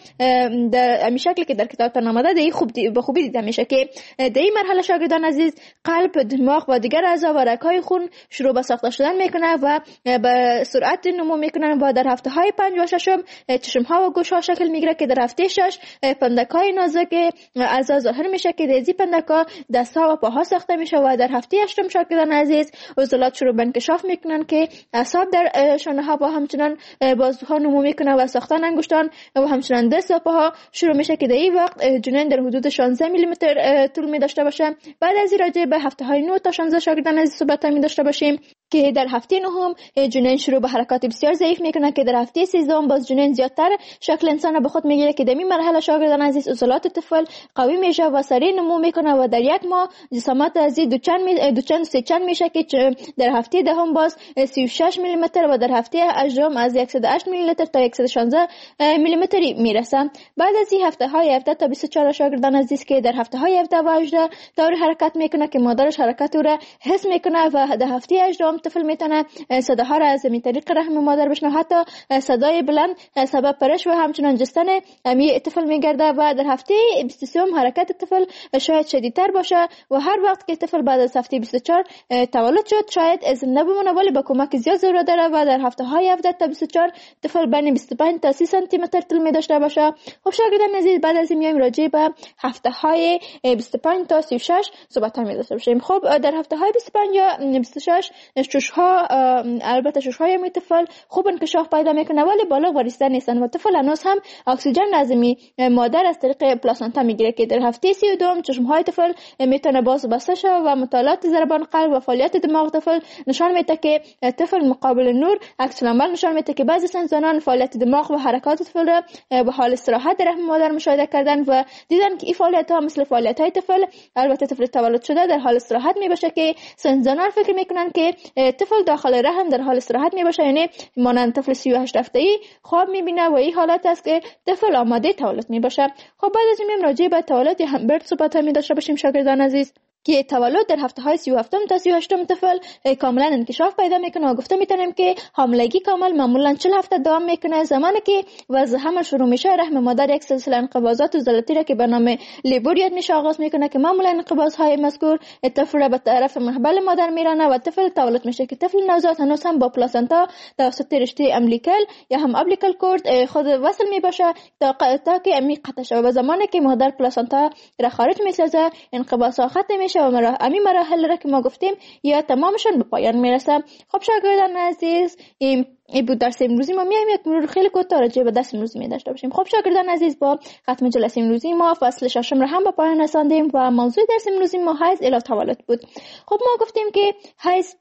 در امی شکلی که در کتابتان آمده دی خوب دی به خوبی دیده میشه که در این مرحله شاگردان عزیز قلب، دماغ و دیگر اعضا و رگ‌های خون شروع به ساخته شدن میکنه و به سرعت نمو میکنن و در هفته های پنج و ششم چشم ها و گوش ها شکل میگیره که در هفته شش پندک های نازک اعضا ظاهر میشه که در پندک ها دست ها و پاها ساخته میشه و در هفته هشتم شاگردان عزیز عضلات شروع به انکشاف میکنن که اعصاب در شانه ها و همچنان بازوها نمو میکنه و ساختن انگشتان و همچنان دست و پاها شروع میشه که در این وقت جنین در حدود شانزده میلی متر طول می داشته باشه. بعد از این راجع به هفته های نه تا شانزده شاگردان عزیز صحبت می داشته باشیم که در هفته نهم جنین شروع به حرکات بسیار ضعیف میکنه که در هفته سیزدهم باز جنین زیادتر شکل انسان به خود میگیره که در این مرحله شاگردان عزیز عضلات طفل قوی میشه و سریع نمو میکنه و در یک ماه جسامت از دو چند می دو چند سه چند میشه که در هفته دهم باز سی و شش میلی متر و در هفته هجدهم از صد و هشت میلی متر تا صد و شانزده میلی متر میرسه. بعد از این هفته های هفده تا بیست و چهار شاگردان عزیز که در هفته های هفده و هجده طور حرکت میکنه که مادرش حرکت او را حس میکنه و در هفته هجدهم طفل میتونه صداها را از این طریق رحم مادر بشنوه، حتی صدای بلند سبب پرش و همچنان جستن امی طفل میگرده و در هفته بیست و سه حرکت طفل شاید شدیدتر باشه و هر وقت که طفل بعد از هفته بیست و چهار تولد شد شاید اذن نبمونه ولی با کمک زیاد ضرورت داره و در هفته های هفده تا بیست و چهار طفل بین بیست و پنج تا سی سانتی متر طول می داشته باشه. خب شاگردان عزیز بعد از این میایم راجع به هفته های بیست و پنج تا سی و شش صحبت می داشته باشیم. خب در هفته های بیست و پنج یا بیست و شش شش ها البته شش های می طفل خوب انکشاف پیدا میکنه ولی بالغ و رسیده نیستن و طفل هنوز هم اکسیژن لازمی مادر از طریق پلاسنتا میگیره که در هفته سی و دو چشم های طفل میتونه باز بسته شه و مطالعات ضربان قلب و فعالیت دماغ طفل نشان میده که طفل مقابل نور عکس العمل نشان میده که بعضی زنان فعالیت دماغ و حرکات طفل را به حال استراحت در رحم مادر مشاهده کردن و دیدن که این فعالیت ها مثل فعالیت های طفل البته طفل تولد شده در حال استراحت میباشه که زنان فکر میکنن که طفل داخل رحم در حال استراحت میباشه، یعنی مانند طفل سی و هشت هفته‌ای خواب میبینه و این حالت است که طفل آماده تولد میباشه. خب بعد از این راجع به تولد همبرد صحبت می داشته باشیم شاگردان عزیز که تولد در هفته های سی و هفتم تا سی و هشتم طفل کاملا انکشاف پیدا میکنه و گفته میتونیم که حاملگی کامل معمولا چهل هفته دوام میکنه. زمانی که وضع حمل شروع میشه رحم مادر یک سلسله انقباضات عضلاتی را که به نام لیبور یاد میشه آغاز میکنه که معمولا انقباض های مذکور طفل را به طرف محبل مادر میرانه و طفل تولد میشه که طفل نوزاد هنوز هم با پلاسنتا توسط رشته امبلیکال یا هم ابلیکال کورد خود وصل میباشه تا تا که امی قطع شه و زمانی که مادر پلاسنتا را خارج میسازه انقباض ختم میشه و مرا امی مراحل را که ما گفتیم یا تمامشون به پایان میرسه. خب شاگردان عزیز این ای بود درس امروزی ما. میایم یک مرور خیلی کوتاه راجع به درس امروزی می داشته باشیم. خب شاگردان عزیز با ختم جلسه امروزی ما فصل ششم را هم به پایان رساندیم و موضوع درس امروزی ما حیض الی تولد بود. خب ما گفتیم که حیض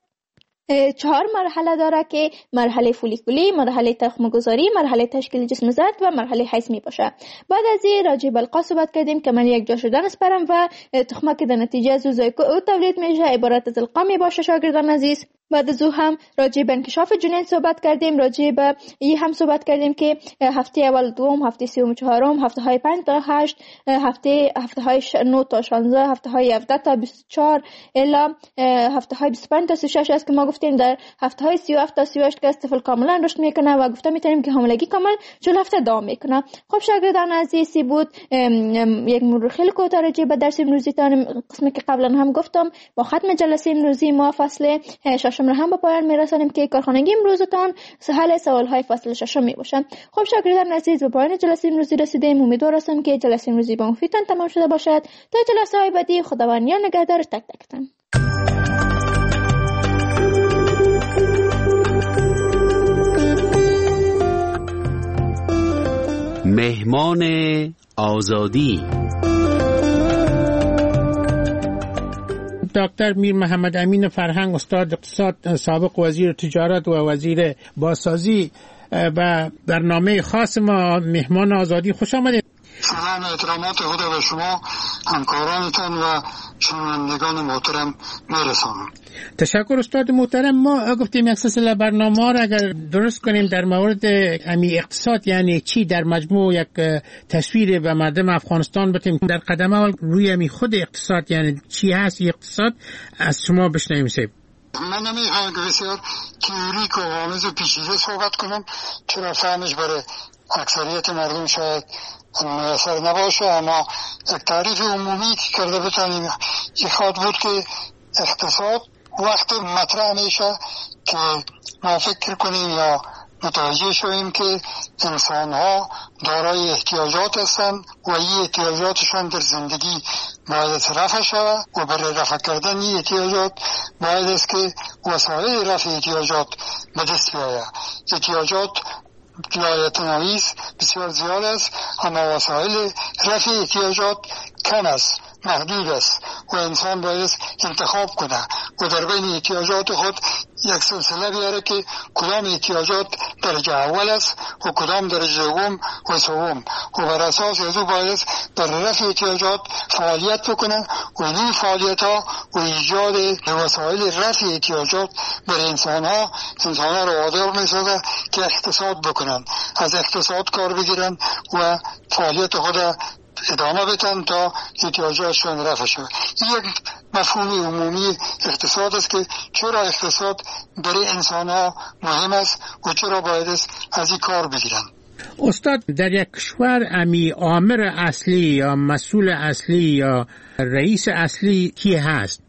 چهار مرحله داره که مرحله فولیکولی، مرحله تخم گذاری، مرحله تشکیل جسم زرد و مرحله حیض می باشه. بعد از این راجع به القا صحبت کردیم که من یک جا شدن اسپرم و تخمه که در نتیجه از زایگوت او تولید میشه عبارت از القا می باشه شاگردان عزیز. بعد از او هم راجع به انکشاف جنین صحبت کردیم، راجع به این هم صحبت کردیم که هفته اول دوم، هفته سوم چهارم، هفته های پنج تا هشت، هفته هفته های نه تا شانزده، هفته های هفده تا بیست و چهار الی هفته های بیست و پنج تا سی و شش است که ما گفتیم در هفته های سی و هفت تا سی و هشت که طفل کاملا رشد میکنه و گفتم میتونیم که حاملگی کامل چهل هفته دوام میکنه. خب شاگردان عزیزی بود یک مرور خیلی کوتاه راجع به درس امروزی تان قسمی که قبلا هم گفتم. با ختم جلسه امروزی ما فصل ششم را هم به پایان میرسانیم که کارخانگی امروزتان حل سوالهای فصل ششم می باشند. خب شاگردان عزیز به پایان جلسه امروزی رسیدیم. امیدوار هستم که جلسه امروزی با مفیدتان تمام شده باشد. تا جلسه های بعدی خداوند نگهدار تک تکتان. مهمان آزادی دکتر میر محمد امین فرهنگ، استاد اقتصاد، سابق وزیر تجارت و وزیر بازسازی و برنامه خاص ما مهمان آزادی. خوش آمدید. سلام، احترامات خود به شما، همکارانتان و شنوندگان محترم میرسانم. تشکر استاد محترم. ما گفتیم یک سلسله برنامه را اگر درست کنیم در مورد امی اقتصاد یعنی چی در مجموع یک تصویر به مردم افغانستان بدیم. در قدم اول روی امی خود اقتصاد یعنی چی هست اقتصاد از شما بشنویم. سیب من نمیخوام که بسیار تئوریک و آمیز و پیچیده صحبت کنم، چرا فهمش برای اکثریت مردم شاید میسر نباشه، اما یک تعریف عمومی که کرده بتانیم یک خواد بود که اقتصاد وقت مطرح میشه که ما فکر کنیم یا متوجه شویم که انسان ها دارای احتیاجات هستند و این احتیاجاتشان در زندگی باید رفع شود و برای رفع کردن این احتیاجات باید است که وسایل رفع احتیاجات به دست بیاید. احتیاجات لایتناهی بسیار زیاد است، اما وسایل رفع احتیاجات کم است، محدود است و انسان باید انتخاب کنه و در بین احتیاجات خود یک سلسله بیاره که کدام احتیاجات درجه اول است و کدام درجه دوم و سوم و بر اساس از او باید در رفع احتیاجات فعالیت بکنه و این فعالیت ها و ایجاد وسایل رفع احتیاجات بر انسان ها انسان ها رو وادار میسازه که اقتصاد بکنن، از اقتصاد کار بگیرن و فعالیت خود ادامه بدن تا احتیاجاتشون رفع شود. این یک مفهوم عمومی اقتصاد است که چرا اقتصاد برای انسان ها مهم است و چرا باید از این کار بگیرن. استاد، در یک کشور امی آمر اصلی یا مسئول اصلی یا رئیس اصلی کی هست؟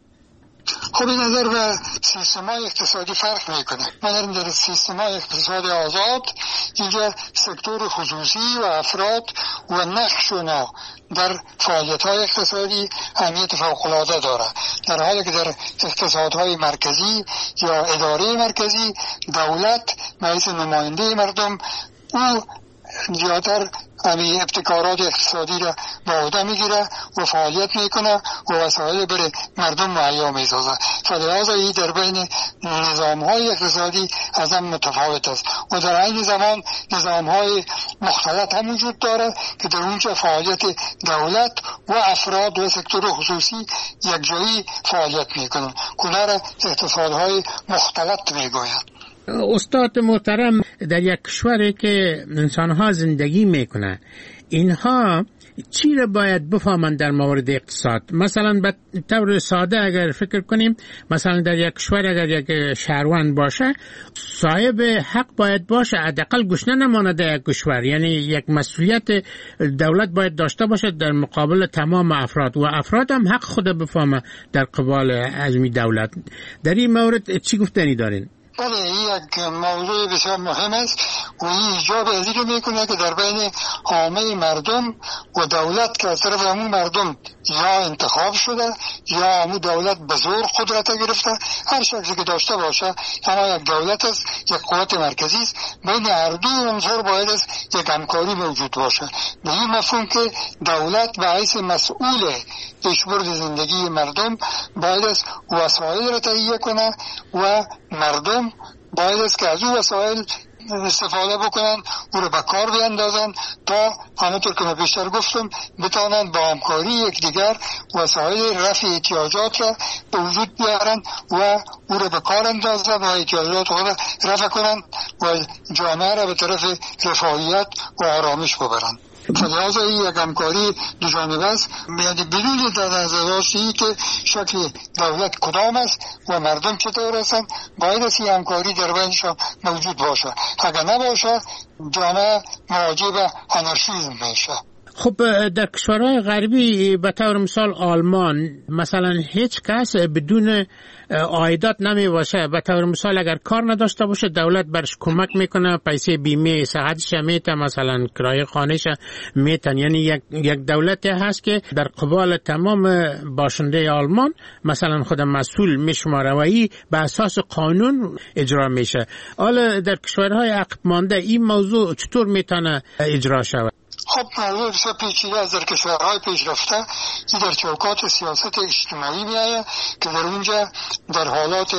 خب این نظر و سیستم های اقتصادی فرق میکنه. من در سیستم های اقتصاد آزاد اینجا سکتور خصوصی و افراد و نقش اونا در فعالیت های اقتصادی اهمیت فوق‌العاده داره، در حالی که در اقتصادهای مرکزی یا اداره مرکزی دولت باعث نماینده مردم او زیادتر امی ابتکارات اقتصادی را به عهده میگیره و فعالیت میکنه و وسایل برای مردم مهیا میسازه. فلذا این در بین نظام های اقتصادی از هم متفاوت است و در این زمان نظام های مختلط هم وجود داره که در اونجا فعالیت دولت و افراد و سکتور خصوصی یک جایی فعالیت میکنن. کنه را اقتصادهای مختلط میگوید. استاد محترم، در یک کشوری که انسانها زندگی میکنه اینها چی را باید بفهمند در مورد اقتصاد؟ مثلا به طور ساده اگر فکر کنیم، مثلا در یک کشور اگر یک شهروند باشه صاحب حق باید باشه، حداقل گشنه نمانه در یک کشور، یعنی یک مسئولیت دولت باید داشته باشه در مقابل تمام افراد و افراد هم حق خود بفهمه در قبال ازمی دولت. در این مورد چی گفتنی دارین؟ بله، این یک موضوع بسیار مهم است و این ایجاب از این رو میکنه که در بین عامه مردم و دولت که از طرف همون مردم یا انتخاب شده یا همون دولت به زور قدرت گرفته، هر شکلی که داشته باشه، اما یک دولت است، یک قوت مرکزی است، بین هر دو عنصر باید است یک همکاری موجود باشه. به این مفهوم که دولت به حیث مسئول پیشبرد زندگی مردم باید است وسایل را تهیه کنه و مردم باید است که از او وسایل استفاده بکنن، او رو به کار بیندازن تا همونطور که من بیشتر گفتم بتانند با همکاری یکدیگر وسایل رفع احتیاجات را به وجود بیارن و او رو به کار اندازن و احتیاجات خود را رفع کنن و جامعه را به طرف رفاهیت و آرامش ببرن. فلذا این یک همکاری دو جانبه است، یعنی بدون در نظر داشتی که شکل دولت کدام است و مردم چطور هستند، باید است این همکاری در بینشان موجود باشه. اگر نباشه جامعه مواجه به آنارشیسم میشه. خب در کشورهای غربی به طور مثال آلمان مثلا هیچ کس بدون عایدات نمی باشه. به طور مثال اگر کار نداشته باشه دولت برش کمک میکنه، پیسه بیمه صحتش میته، مثلا کرایه خانهش میتن. یعنی یک یک دولتی هست که در قبال تمام باشنده آلمان مثلا خود مسئول میشماره و این به اساس قانون اجرا میشه. حالا در کشورهای عقب مانده این موضوع چطور میتونه اجرا شود؟ خب موضوع بسیار پیچیده از در کشورهای پیشرفته این در چوکات سیاست اجتماعی میآید که در اونجا در حالات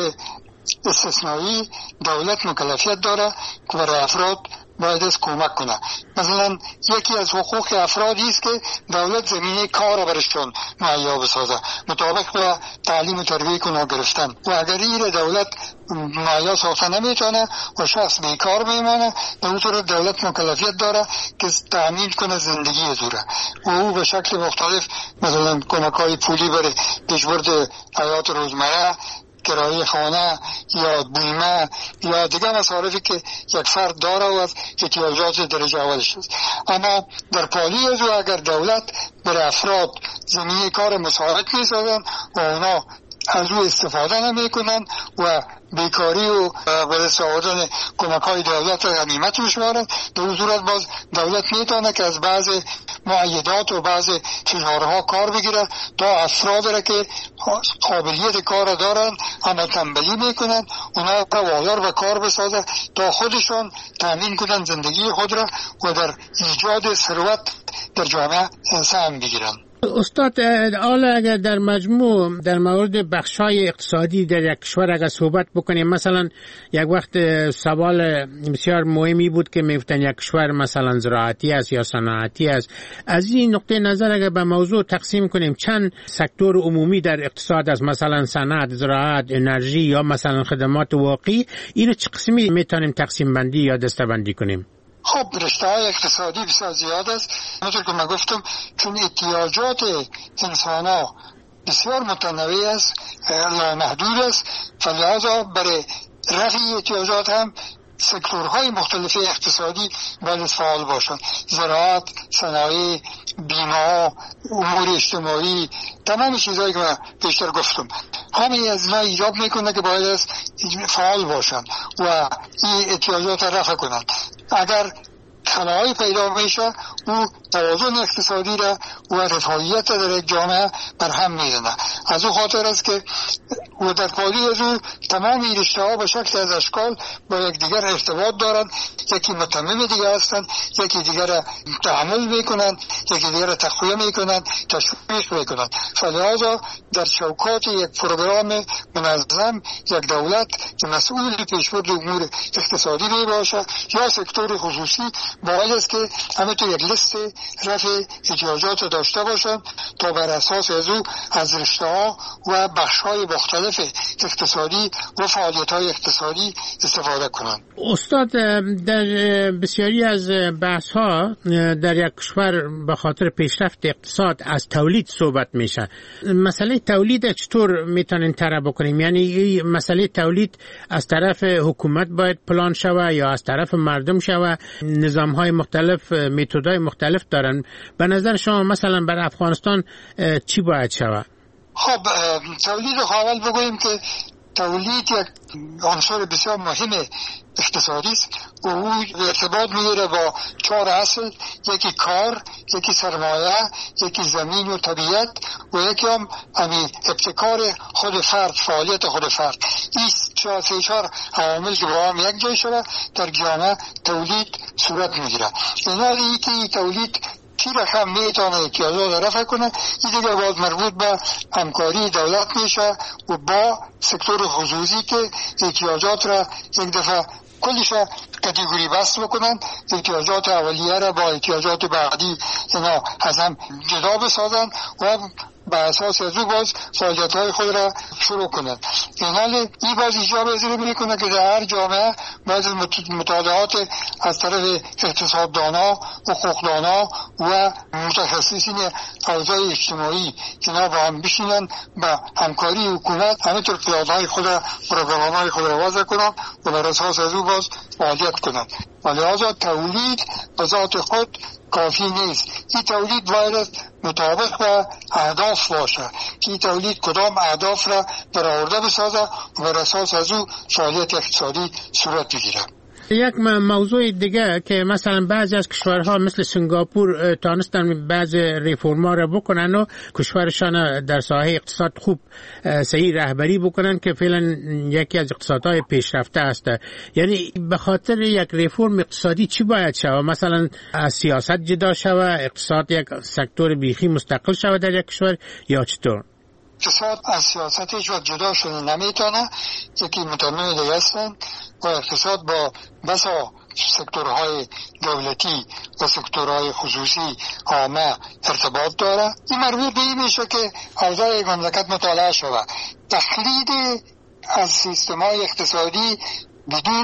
استثنایی دولت مکلفیت داره که برای افراد باید از کمک کنه. مثلا یکی از حقوق افرادی است که دولت زمینه کار برشون مهیا بسازه مطابق با تعلیم و تربیه کنه گرفتن و اگر این دولت مهیا ساخته نمیتونه و شخص بیکار میمانه، به اون طور دولت مکلفیت داره که تامین کنه زندگی دوره و او به شکل مختلف مثلا کمک‌های پولی برای پیشبرد حیات روزمره کرایه خانه یا بیمه یا دیگر مصارفی که یک فرد داره و از احتیاجات درجه اولش است. اما در پالی از او اگر دولت بر افراد زمینه کار مساعد می‌سازن و اونا از او استفاده نمی کنن و بیکاری و به دست آوردن کمک های دولت غنیمت میشمارن، در اون صورت باز دولت میتونه که از بعض معیدات و بعض فشارها کار بگیره تا افراد را که قابلیت کار دارن اما تنبلی میکنن اونا را وادار به کار بسازه تا خودشان تامین کنن زندگی خود را و در ایجاد ثروت در جامعه سهم بگیرن. استاد، حالا اگر در مجموع در مورد بخش‌های اقتصادی در یک کشور اگر صحبت بکنیم، مثلا یک وقت سوال بسیار مهمی بود که می‌گفتن یک کشور مثلا زراعتی است یا صنعتی است. از این نقطه نظر اگر به موضوع تقسیم کنیم چند سکتور عمومی در اقتصاد است، مثلا صنعت، زراعت، انرژی یا مثلا خدمات واقعی، اینو چه قسمی میتونیم تقسیم بندی یا دسته‌بندی کنیم؟ خب رشته های اقتصادی بسیار زیاد است. همونطور که من گفتم چون احتیاجات انسان ها بسیار متنوع است، نامحدود است، فلذا برای رفع احتیاجات هم سکتورهای مختلف اقتصادی باید فعال باشند. زراعت، صنایع، بیمه، امور اجتماعی، تمام چیزهایی که من بیشتر گفتم همه از اینا ایجاب میکنه که باید فعال باشند و این احتیاجات رفع کنند. اگر خلایی پیدا میشه او توازن اقتصادی را و رفاهیت در یک جامعه بر هم میزنه. از او خاطر است که و در پالی از او تمام این رشته ها به شکل از اشکال با یک دیگر ارتباط دارند، یکی متمم دیگر هستند، یکی دیگر را تحمل میکنند، یکی دیگر را تقویه میکنند، تشویق میکنند. فلذا در چوکات یک پروگرام منظم یک دولت که مسئول پیشبرد امور اقتصادی می باشه یا سکتور خصوصی باید است که همه تو یک لیست رفع احتیاجات داشته باشند تا بر اساس از او از رشته ها و بخش های مختلف اقتصادی و فعالیت های اقتصادی استفاده کنند. استاد، در بسیاری از بحث ها در یک کشور به خاطر پیشرفت اقتصاد از تولید صحبت میشه. مسئله تولید چطور میتونین طرح بکنیم؟ یعنی مسئله تولید از طرف حکومت باید پلان شوه یا از طرف مردم شوه؟ نظام های مختلف، متدهای مختلف دارن. به نظر شما مثلا برای افغانستان چی باید شوه؟ خب تولید رو اول بگوییم که تولید یک عنصر بسیار مهم اقتصادی است و او ارتباط میگیره با چهار اصل: یکی کار، یکی سرمایه، یکی زمین و طبیعت و یکی هم امی ابتکار خود فرد، فعالیت خود فرد. این چهار سه چهار عوامل که با هم یک جای شده در جامعه تولید صورت میگیره. اینا ای که تولید چی رقم میتونه احتیاجات رفع کنه، این دیگه باز مربوط به همکاری دولت میشه و با سکتور خصوصی که احتیاجات را یک دفعه کلش را کاتگوری بست بکنن، احتیاجات اولیه را با احتیاجات بعدی اینا از هم جدا بسازن و به اساس از او باز فعالیت های خود را شروع کنند. این حال این باز ایجاب ازیره میکنه که در هر جامعه باز مطالعات از طرف اقتصاددانا، حقوقدانا و متخصصین اوضاع اجتماعی اینا با هم بشینن با همکاری حکومت همه طور پیادهای خود را، پروگرام های خود را وضع کنند و بر اساس از او باز فعالیت کنند. ولهذا تولید به ذات خود کافی نیست. این تولید باید مطابق با اهداف باشه که این تولید کدام اهداف را برآورده بسازه و بر اساس از او فعالیت اقتصادی صورت بگیره. یک موضوع دیگه که مثلا بعضی از کشورها مثل سنگاپور تانستن بعضی ریفورم‌ها را بکنن و کشورشان در ساحه اقتصاد خوب صحیح رهبری بکنن که فعلا یکی از اقتصادهای پیشرفته است. یعنی به خاطر یک ریفورم اقتصادی چی باید شود؟ مثلا از سیاست جدا شود، اقتصاد یک سکتور بیخی مستقل شود در یک کشور یا چطور؟ اقتصاد از سیاست هیچ وقت جدا شده نمیتونه، یکی متنوع دیگه هستن و اقتصاد با بسا سکتورهای دولتی و سکتورهای خصوصی عامه ارتباط داره. این مربوط به این میشه که اوضاع یک مملکت مطالعه شود. تقلید از سیستم‌های اقتصادی بدون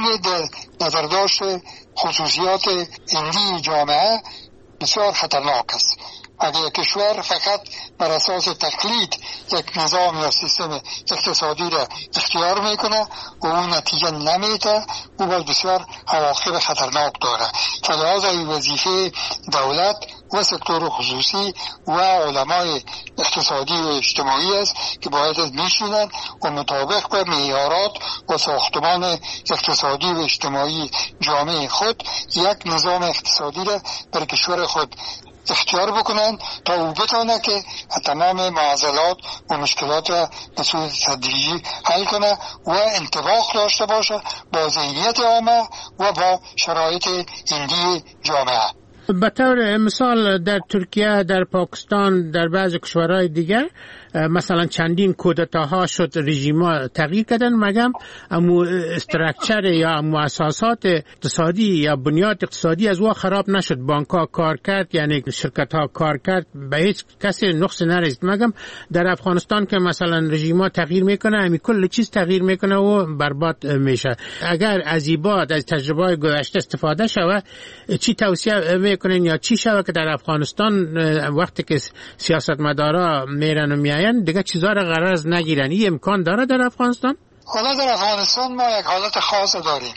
نظرداشت خصوصیات عمده جامعه بسیار خطرناک است. اگر کشور فقط بر اساس تقلید یک نظام یا سیستم اقتصادی را اختیار میکنه و اون نتیجه نمیده، او باز بسیار عواقب خطرناک داره. فلذا این وظیفه دولت و سکتور خصوصی و علمای اقتصادی و اجتماعی است که باید میشینند و مطابق به معیارات و ساختمان اقتصادی و اجتماعی جامعه خود یک نظام اقتصادی را بر کشور خود اختیار بکنند تا او بتونه که تمام معضلات و مشکلات را به صورت تدریجی حل کنه و انطباق داشته باشه با ذهنیت عامه و با شرایط ایندی جامعه. به طور مثال در ترکیه، در پاکستان، در بعضی کشورهای دیگر مثلا چندین کودتاها شد، رژیم‌ها تغییر کردن، مگم امو استراکچر یا امو اساسات اقتصادی یا بنیاد اقتصادی از وا خراب نشد. بانک‌ها کار کرد، یعنی شرکت‌ها کار کرد، به هیچ کسی نقص نرسید. مگم در افغانستان که مثلا رژیم‌ها تغییر میکنه، همین کل چیز تغییر میکنه و برباد میشه. اگر از این بعد از تجربه گذشته استفاده شود، چی توصیه میکنین یا چی شود که در افغانستان وقتی که سیاستمدارا میرن و میاین دیگه چیزا را غرض نگیرن؟ این امکان داره در افغانستان؟ حالا در افغانستان ما یک حالت خاص داریم.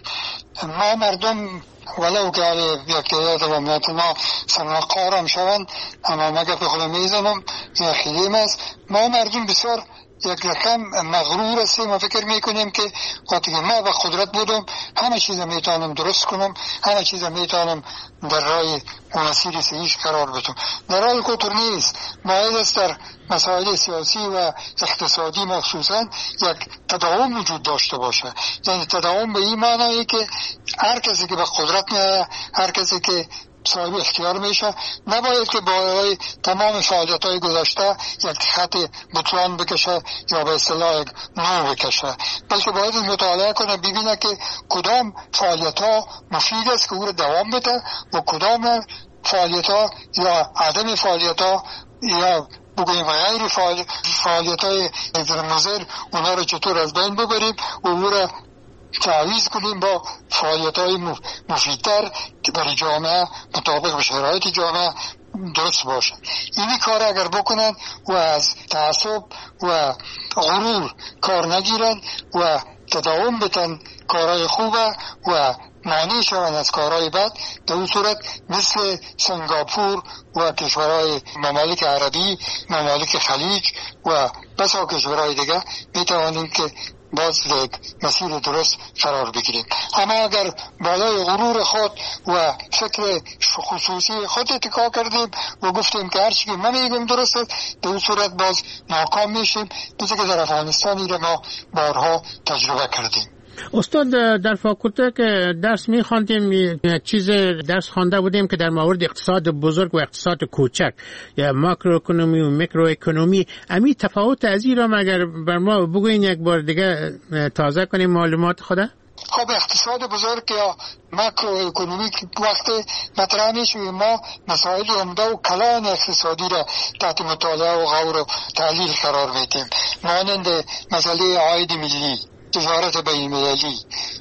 ما مردم ولو که بیاکتیات و امنیتنا سرمقار هم شوند، اما مگه به خودم میزنم یا خیلیم است، ما مردم بسیار یک رقم مغرور هستیم و فکر میکنیم که وقتی که ما به قدرت بودم همه چیز میتونم درست کنم، همه چیز میتونم در راه مسیر صحیح قرار بدم. در حالی که طور نیست. باید است در مسائل سیاسی و اقتصادی مخصوصا یک تداوم وجود داشته باشه. یعنی تداوم به این معنی که هر کسی که به قدرت میاد، هر کسی که صاحب اختیار میشه، نباید که با تمام فعالیت های گذشته یک خط بطلان بکشه یا به اصطلاح نو بکشه، بلکه باید مطالعه کنه ببینه که کدام فعالیت ها مفید است که او رو دوام بده و کدام فعالیت ها یا عدم فعالیت ها یا بگویم غیر فعالیت های مضر اونا رو چطور از بین ببریم و او رو تعویض کنیم با فعالیت های مفیدتر که برای جامعه مطابق به شرایط جامعه درست باشه. اینی کار اگر بکنن و از تعصب و غرور کار نگیرن و تداوم بتن کارهای خوبه و معنی شوند از کارهای بد، در اون صورت مثل سنگاپور و کشورهای ممالک عربی، ممالک خلیج و بسا کشورهای دیگه میتوانیم که باز یک مسیر درست قرار بگیریم. اما اگر بالای غرور خود و فکر خصوصی خود اتکا کردیم و گفتیم که هر چی که من میگم درسته، به اون صورت باز ناکام میشیم، مثل که در افغانستانی را ما بارها تجربه کردیم. استاد، در فاکولته که درس می‌خواندیم چیز درس خوانده بودیم که در مورد اقتصاد بزرگ و اقتصاد کوچک یا ماکرو اکونومی و میکرو اکونومی، امی تفاوت از این را مگر بر ما بگوین یک بار دیگه تازه کنیم معلومات خدا؟ خب اقتصاد بزرگ یا ماکرو اکونومی وقت مطرح میشه ما مسائل عمده و کلان اقتصادی را تحت مطالعه و غور و تحلیل قرار میدیم، مانند مسئله عاید ملی، تجارت بین المللی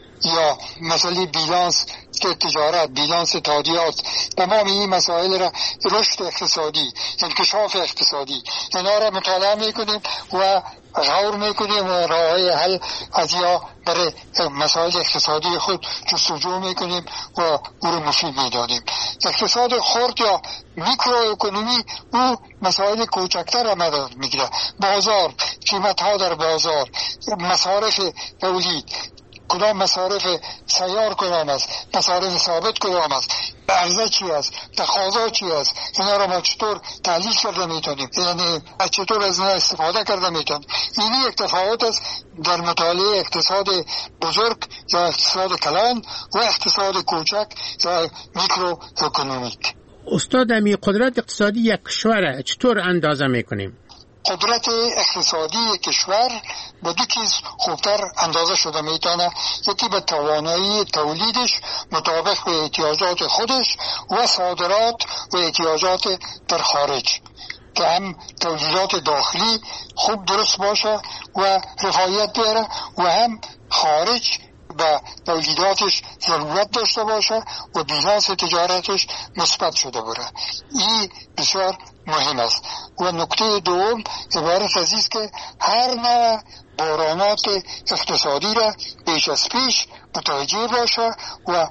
یا مسئله بیلانس که تجارت، بیلانس تادیات، تمام این مسائل را رشد اقتصادی، انکشاف اقتصادی، اینا را مطالعه میکنیم و غور میکنیم و راههای حل از یا برای مسائل اقتصادی خود جستجو میکنیم و او را مفید میدانیم. اقتصاد خرد یا میکرو اکونومی او مسائل کوچکتر را مدد میگیره، بازار، قیمت ها در بازار، مصارف تولید، کدام مصارف سیار کدام است، مصارف ثابت کدام است، عرضه چی است، تقاضا چی است، اینا را ما چطور تحلیل کرده میتونیم، یعنی چطور از اینا استفاده کرده میتونیم. این یک تفاوت است در مطالعه اقتصاد بزرگ یا اقتصاد کلان و اقتصاد کوچک یا میکرو اکونومیک. استاد، امی قدرت اقتصادی یک کشور چطور اندازه میکنیم؟ قدرت اقتصادی کشور با دو چیز خوبتر اندازه شده میتونه، یکی به توانایی تولیدش مطابق به احتیاجات خودش و صادرات و احتیاجات در خارج، که هم تولیدات داخلی خوب درست باشه و رفاهیت بیاره و هم خارج به تولیداتش ضرورت داشته باشه و بیلانس تجارتش مثبت شده بره. این بسیار مهم است. و نکته دوم عبارت از است که هر نوع بحرانات اقتصادی را بیش از پیش متوجه باشه و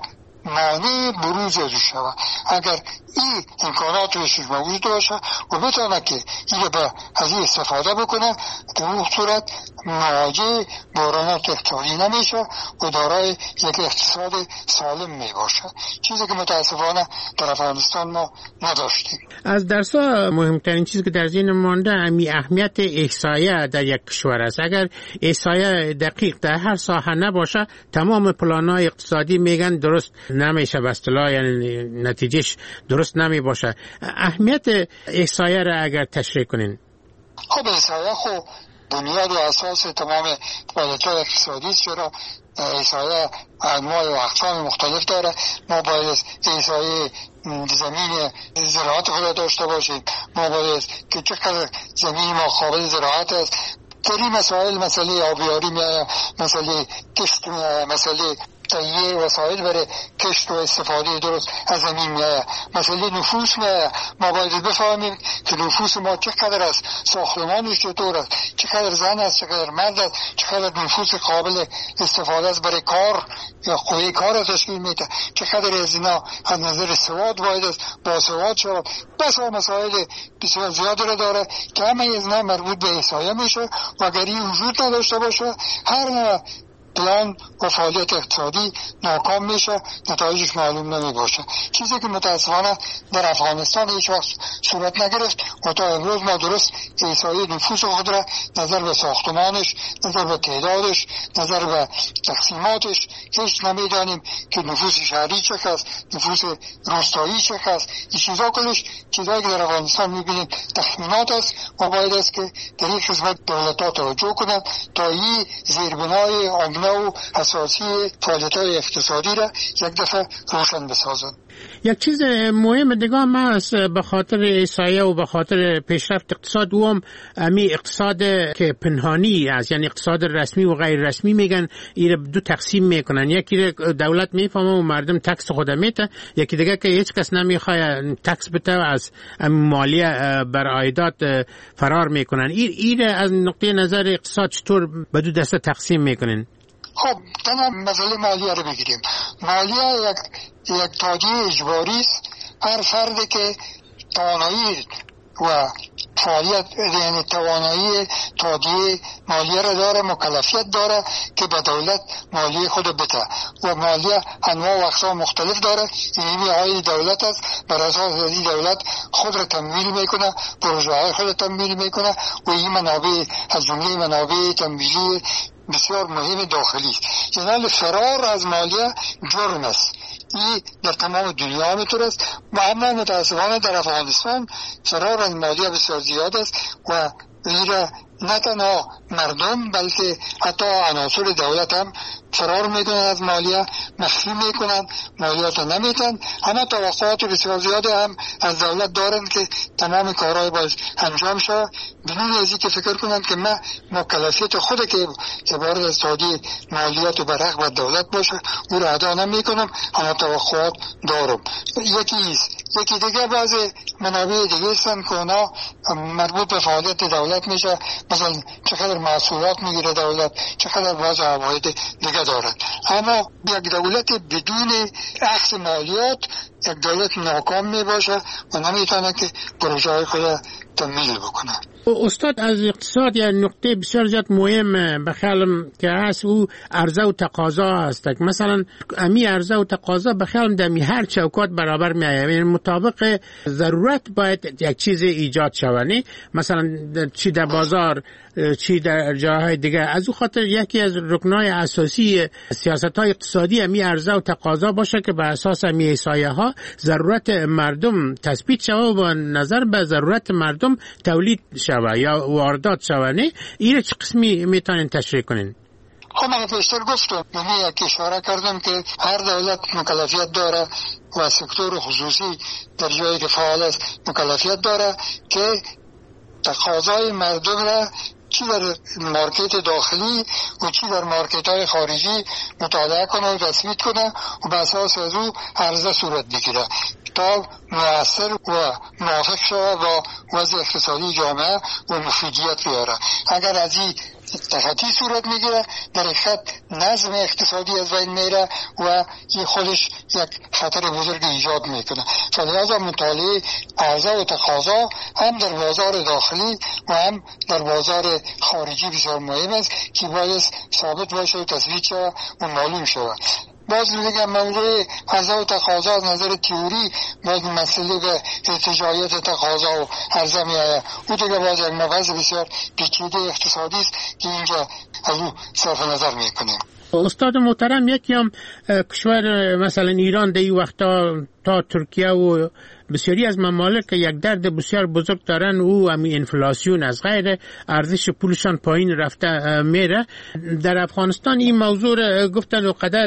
معنی بروز از شود. اگر این امکانات روش موجود باشه و بتونه که این به از این استفاده بکنه، در اون صورت مواجه بحرانات اقتصادی نمیشه و دارای یک اقتصاد سالم می باشه، چیزی که متاسفانه در افغانستان ما نداشتیم. از درسا مهمترین چیزی که در ذهن مانده امی اهمیت احصایه در یک کشور است. اگر احصایه دقیق در هر ساحه نباشه، تمام پلان‌های اقتصادی میگن درست نمیشه، به اصطلاح یعنی نتیجهش درست نمی باشه. اهمیت احصایه را اگر تشریح کنین. خب احصایه خب بنیاد و اساس تمام فعالیت‌های اقتصادی است، چرا احصایه انواع و اقسام مختلف داره. ما باید احصایه زمین زراعت خود داشته باشیم، ما باید که چقدر زمین ما قابل زراعت است. در این مسائل مسئله آبیاری میاد، مسئله کشت میاد، مسئله تهیه وسایل برای کشت و استفاده درست از زمین میاد، مسئله نفوس میاد. ما باید بفهمیم که نفوس ما چقدر است، ساختمانش چطور است، چقدر زن است، چقدر مرد است، چقدر نفوس قابل استفاده است برای کار یا قوه کار تشکیل میده، چقدر از اینا از نظر سواد باید است با سواد شود. بس مسائل بسیار زیاد را داره که همه از اینا مربوط به احصایه میشه و اگر این وجود نداشته باشه، هر نوع پلان و فعالیت اقتصادی ناکام میشه، نتایجش معلوم نمی باشه. چیزی که متاسفانه در افغانستان هیچ وقت صورت نگرفت و تا امروز ما درست احصایه نفوس خود را نظر به ساختمانش، نظر به تعدادش، نظر به تقسیماتش هیچ نمیدانیم که نفوس شهری چه هست، نفوس روستایی چه هست. این چیزا کلش چیزایی که در افغانستان میبینیم تخمینات است و باید است که در این خدمت دولت‌ها توجه کنند تا این زیربنای آمنه و اساسی فعالیت‌های اقتصادی را یک دفعه روشن بسازند. یک چیز مهم دیگه هم هست به خاطر احصایه و به خاطر پیشرفت اقتصاد، و هم امی اقتصاد که پنهانی است، یعنی اقتصاد رسمی و غیر رسمی میگن. این دو تقسیم میکنن، یکی دولت میفهمه و مردم تکس خود میته، یکی دیگه که هیچ کس نمیخواد تکس بده و از مالیه بر عایدات فرار میکنن. این این از نقطه نظر اقتصاد چطور به دو دسته تقسیم میکنن؟ خب تنها مسئله مالیه رو بگیریم. مالیه یک یک تاجی اجباری است. هر فردی که توانایی و فعالیت یعنی توانایی تادیه مالیه را داره، مکلفیت داره که به دولت مالیه خود بده و مالیه انواع و اقسام مختلف داره. این های دولت است، بر اساس این دولت خود را تمویل میکنه، پروژه های خود را تمویل میکنه و این منابع از جمله منابع تمویلی بسیار مهم داخلی است. یعنی فرار از مالیه جرم است. این در تمام دنیا همینطور است و اما متاسفانه در افغانستان فرار از مالیه بسیار زیاد است و این نه تنها مردم بلکه حتی عناصر دولت هم فرار میکنن از مالیه، مخفی میکنن، مالیات نمیتن. اما توقعات بسیار زیاده هم از دولت دارن که تمام کارهای باید انجام شود بدون از اینکه فکر کنند که من مکلفیت خود که عبارت از تادیه مالیات و برحق بر دولت باشه او را ادا نمیکنم، اما توقعات دارم. یکی است. یکی دیگه بعض منابع دیگه هستن که اونا مربوط به فعالیت دولت میشه، مثلا چقدر محصولات میگیره دولت، چقدر بعض عواید دیگه دارد. اما یک دولت بدون اخذ مالیات یک دولت ناکام میباشه و نمیتونه که پروژه های خود تمویل بکنه. استاد از اقتصاد یا نقطه بسیار زیاد مهم به خیالم که هست او عرضه و تقاضا هست. مثلا امی عرضه و تقاضا به خیالم دمی هر چوکات برابر می آید، یعنی مطابق ضرورت باید یک چیز ایجاد شود، مثلا چی در بازار چی در جاهای دیگه. از او خاطر یکی از رکنهای اساسی سیاست‌های اقتصادی امی عرضه و تقاضا باشه که بر اساس امی احصایه ها ضرورت مردم تثبیت شود و نظر به ضرورت مردم تولید شود یا واردات شود. نه این چه قسمی میتونین تشریح کنین؟ خب من پیشتر گفتم، یعنی یک اشاره کردم که هر دولت مکلفیت داره و سکتور خصوصی در جایی که فعال است مکلفیت داره که تقاضای مردم را چی در مارکت داخلی و چی در مارکت های خارجی مطالعه کنه و تثبیت کنه و به اساس از او عرضه صورت بگیره تا مؤثر و موافق شود با وضع اقتصادی جامعه و مفیدیت بیاره. اگر از این تخطی صورت میگیره در حقیقت نظم اقتصادی از بین میره و این خودش یک خطر بزرگ ایجاد میکنه. فلذا مطالعه عرضه و تقاضا هم در بازار داخلی و هم در بازار خارجی بسیار مهم است که باید ثابت باشه و تثبیت شود و معلوم شود. باز میگم موضوع عرضه و تقاضا از نظر تئوری باز مسئله به ارتجاعیت تقاضا و عرضه میآید. او دیگه باز یک مبحث بسیار پیچیده اقتصادی است که اینجا از او صرف نظر میکنیم. استاد محترم، یکی هم کشور مثلا ایران در این وقتا تا ترکیه و بسیاری از ممالک یک درد بسیار بزرگ دارن، او همی انفلاسیون از غیر ارزش پولشان پایین رفته میره. در افغانستان این موضوع گفتن و قدر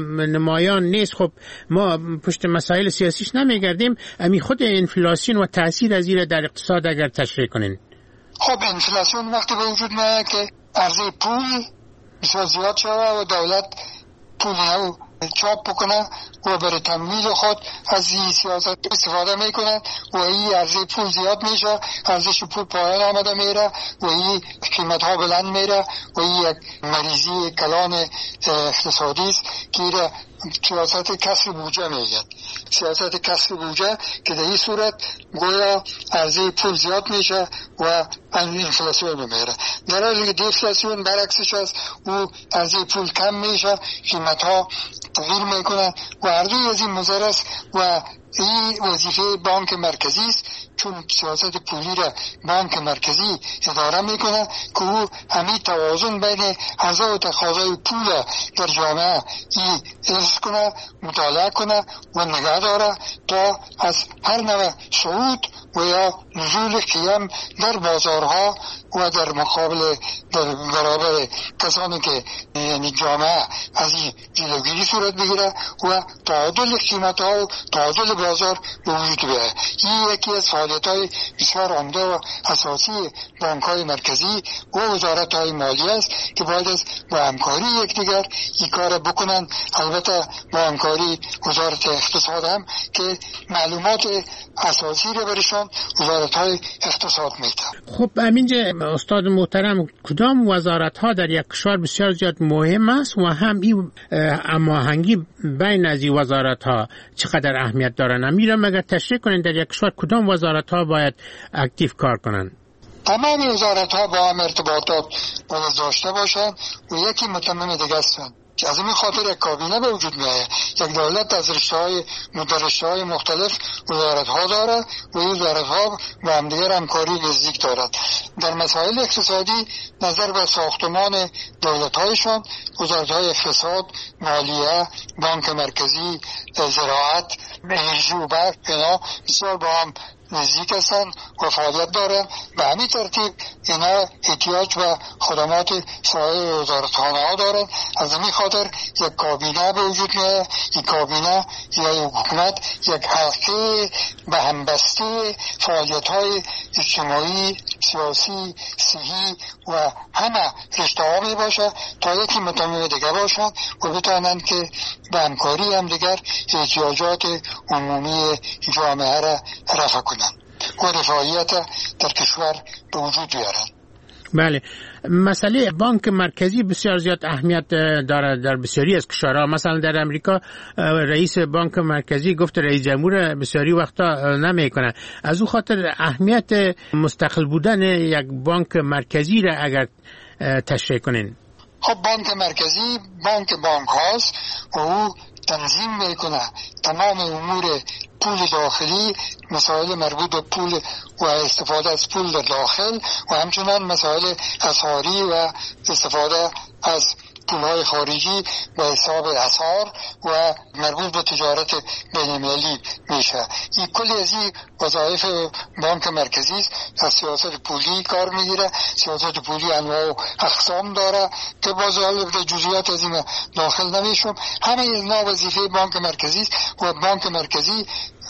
نمایان نیست. خب ما پشت مسائل سیاسیش نمیگردیم، همی خود انفلاسیون و تاثیر از این در اقتصاد اگر تشریح کنین. خب انفلاسیون وقتی به وجود میاد که عرضه پول بسیار زیاد شده و دولت پول نو چاپ بکنه و برای تمویل خود از این سیاست استفاده میکنه و این عرضه پول زیاد میشه، ارزش پول پایین آمده میره و این قیمت ها بلند میره و این یک مریضی کلان اقتصادی است که سیاست کسر بودجه میگن. سیاست کسر بودجه که در این صورت گویا عرضه پول زیاد میشه و انفلاسیون میره، در حالی که دیفلاسیون برعکسش است، او عرضه پول کم میشه، قیمت ها تغییر میکنه و هر دوی از این مضر است و این وظیفه بانک مرکزی است، چون سیاست پولی را بانک مرکزی اداره میکنه که او همین توازن بین عرضه و تقاضای پول در جامعه این حفظ کنه، مطالعه کنه و نگه داره تا از هر نوع صعود و یا نزول قیم در بازارها و در مقابل در برابر کسانی که یعنی جامعه از این جلوگیری صورت بگیره و تعادل قیمت ها و تعادل بازار به وجود بیاید. این یکی از فعالیت های بسیار عمده و اساسی بانک های مرکزی و وزارت های مالی است که باید با همکاری یکدیگر این کار بکنن. البته با همکاری وزارت اقتصاد هم که معلومات اساسی رو برشان وزارت های اقتصاد میده. خب همینجا استاد محترم، کدام وزارت ها در یک کشور بسیار زیاد مهم است و هم این هماهنگی بین از این وزارت ها چقدر اهمیت دارن؟ امیرا مگر تشریح کنین در یک کشور کدام وزارت ها باید اکتیو کار کنن؟ تمام وزارت ها با هم ارتباطات باید داشته باشند و یکی متمم دیگه هستند. از این خاطر یک کابینه به وجود میآید. یک دولت از رشته‌های رشته‌های مختلف وزارت‌ها دارد و این وزارت‌ها با همدیگر همکاری نزدیک دارد. در مسائل اقتصادی نظر به ساختمان دولت‌هایشان وزارت‌های اقتصاد، مالیه، بانک مرکزی، زراعت، انرژی و برق اینا بسیار با هم نزدیک هستند و فعالیت دارند. به همین ترتیب اینا احتیاج به خدمات سایر وزارتخانه‌ها دارند. از همین خاطر یک کابینه به وجود میاد. این کابینه یا یک حکومت یک حلقه به همبسته فعالیت‌های اجتماعی، سیاسی، صحی و همه رشته‌ها می باشه تا یکی متمم دیگر باشند و بتوانند که به همکاری هم دیگر احتیاجات عمومی جامعه را رفع کنند و رفاهیت در کشور به وجود بیارند. بله، مسئله بانک مرکزی بسیار زیاد اهمیت دارد در بسیاری از کشورها. مثلا در امریکا رئیس بانک مرکزی گفت رئیس جمهور بسیاری وقتا نمیکنه. از او خاطر اهمیت مستقل بودن یک بانک مرکزی را اگر تشریح کنین. خب بانک مرکزی بانک بانک هاست و او تنظیم میکنه تمام امور پول داخلی، مسائل مربوط به پول و استفاده از پول در داخل و همچنان مسائل اسعاری و استفاده از پولهای خارجی به حساب اسعار و مربوط به تجارت بین‌المللی میشه. این کلی از این وظایف بانک مرکزی است. از سیاست پولی کار میگیره. سیاست پولی انواع و اقسام داره که باز البته جزئیات از این داخل نمیشم. همه اینا وظیفه بانک مرکزی است و بانک مرکزی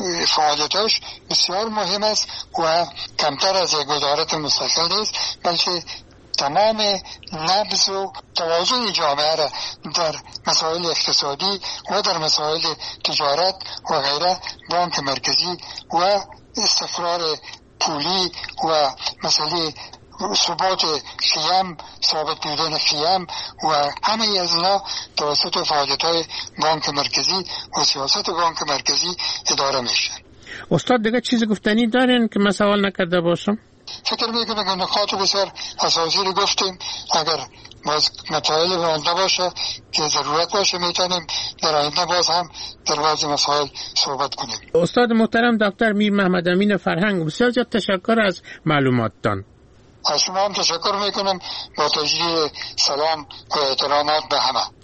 فعالیتاش بسیار مهم است و کمتر از یک وزارت مستقل نیست، بلکه تمام نبض و توازن جامعه را در مسائل اقتصادی و در مسائل تجارت و غیره بانک مرکزی و استقرار پولی و مسئله ثبات خیام، ثابت بودن خیام و همه از اینا توسط فعالیت‌های بانک مرکزی و سیاست بانک مرکزی اداره میشه. استاد دیگه چیزی گفتنی دارین که من سوال نکرده باشم؟ فکر میکنم که نکات بسیار اساسی رو گفتیم. اگر باز مسائل مانده باشه که ضرورت باشه میتونیم در آینده باز هم در بعضی مسائل صحبت کنیم. استاد محترم دکتر میر محمد امین فرهنگ، بسیار زیاد تشکر از معلوماتتان. از شما هم تشکر میکنم. با تجدید سلام و احترامات به همه.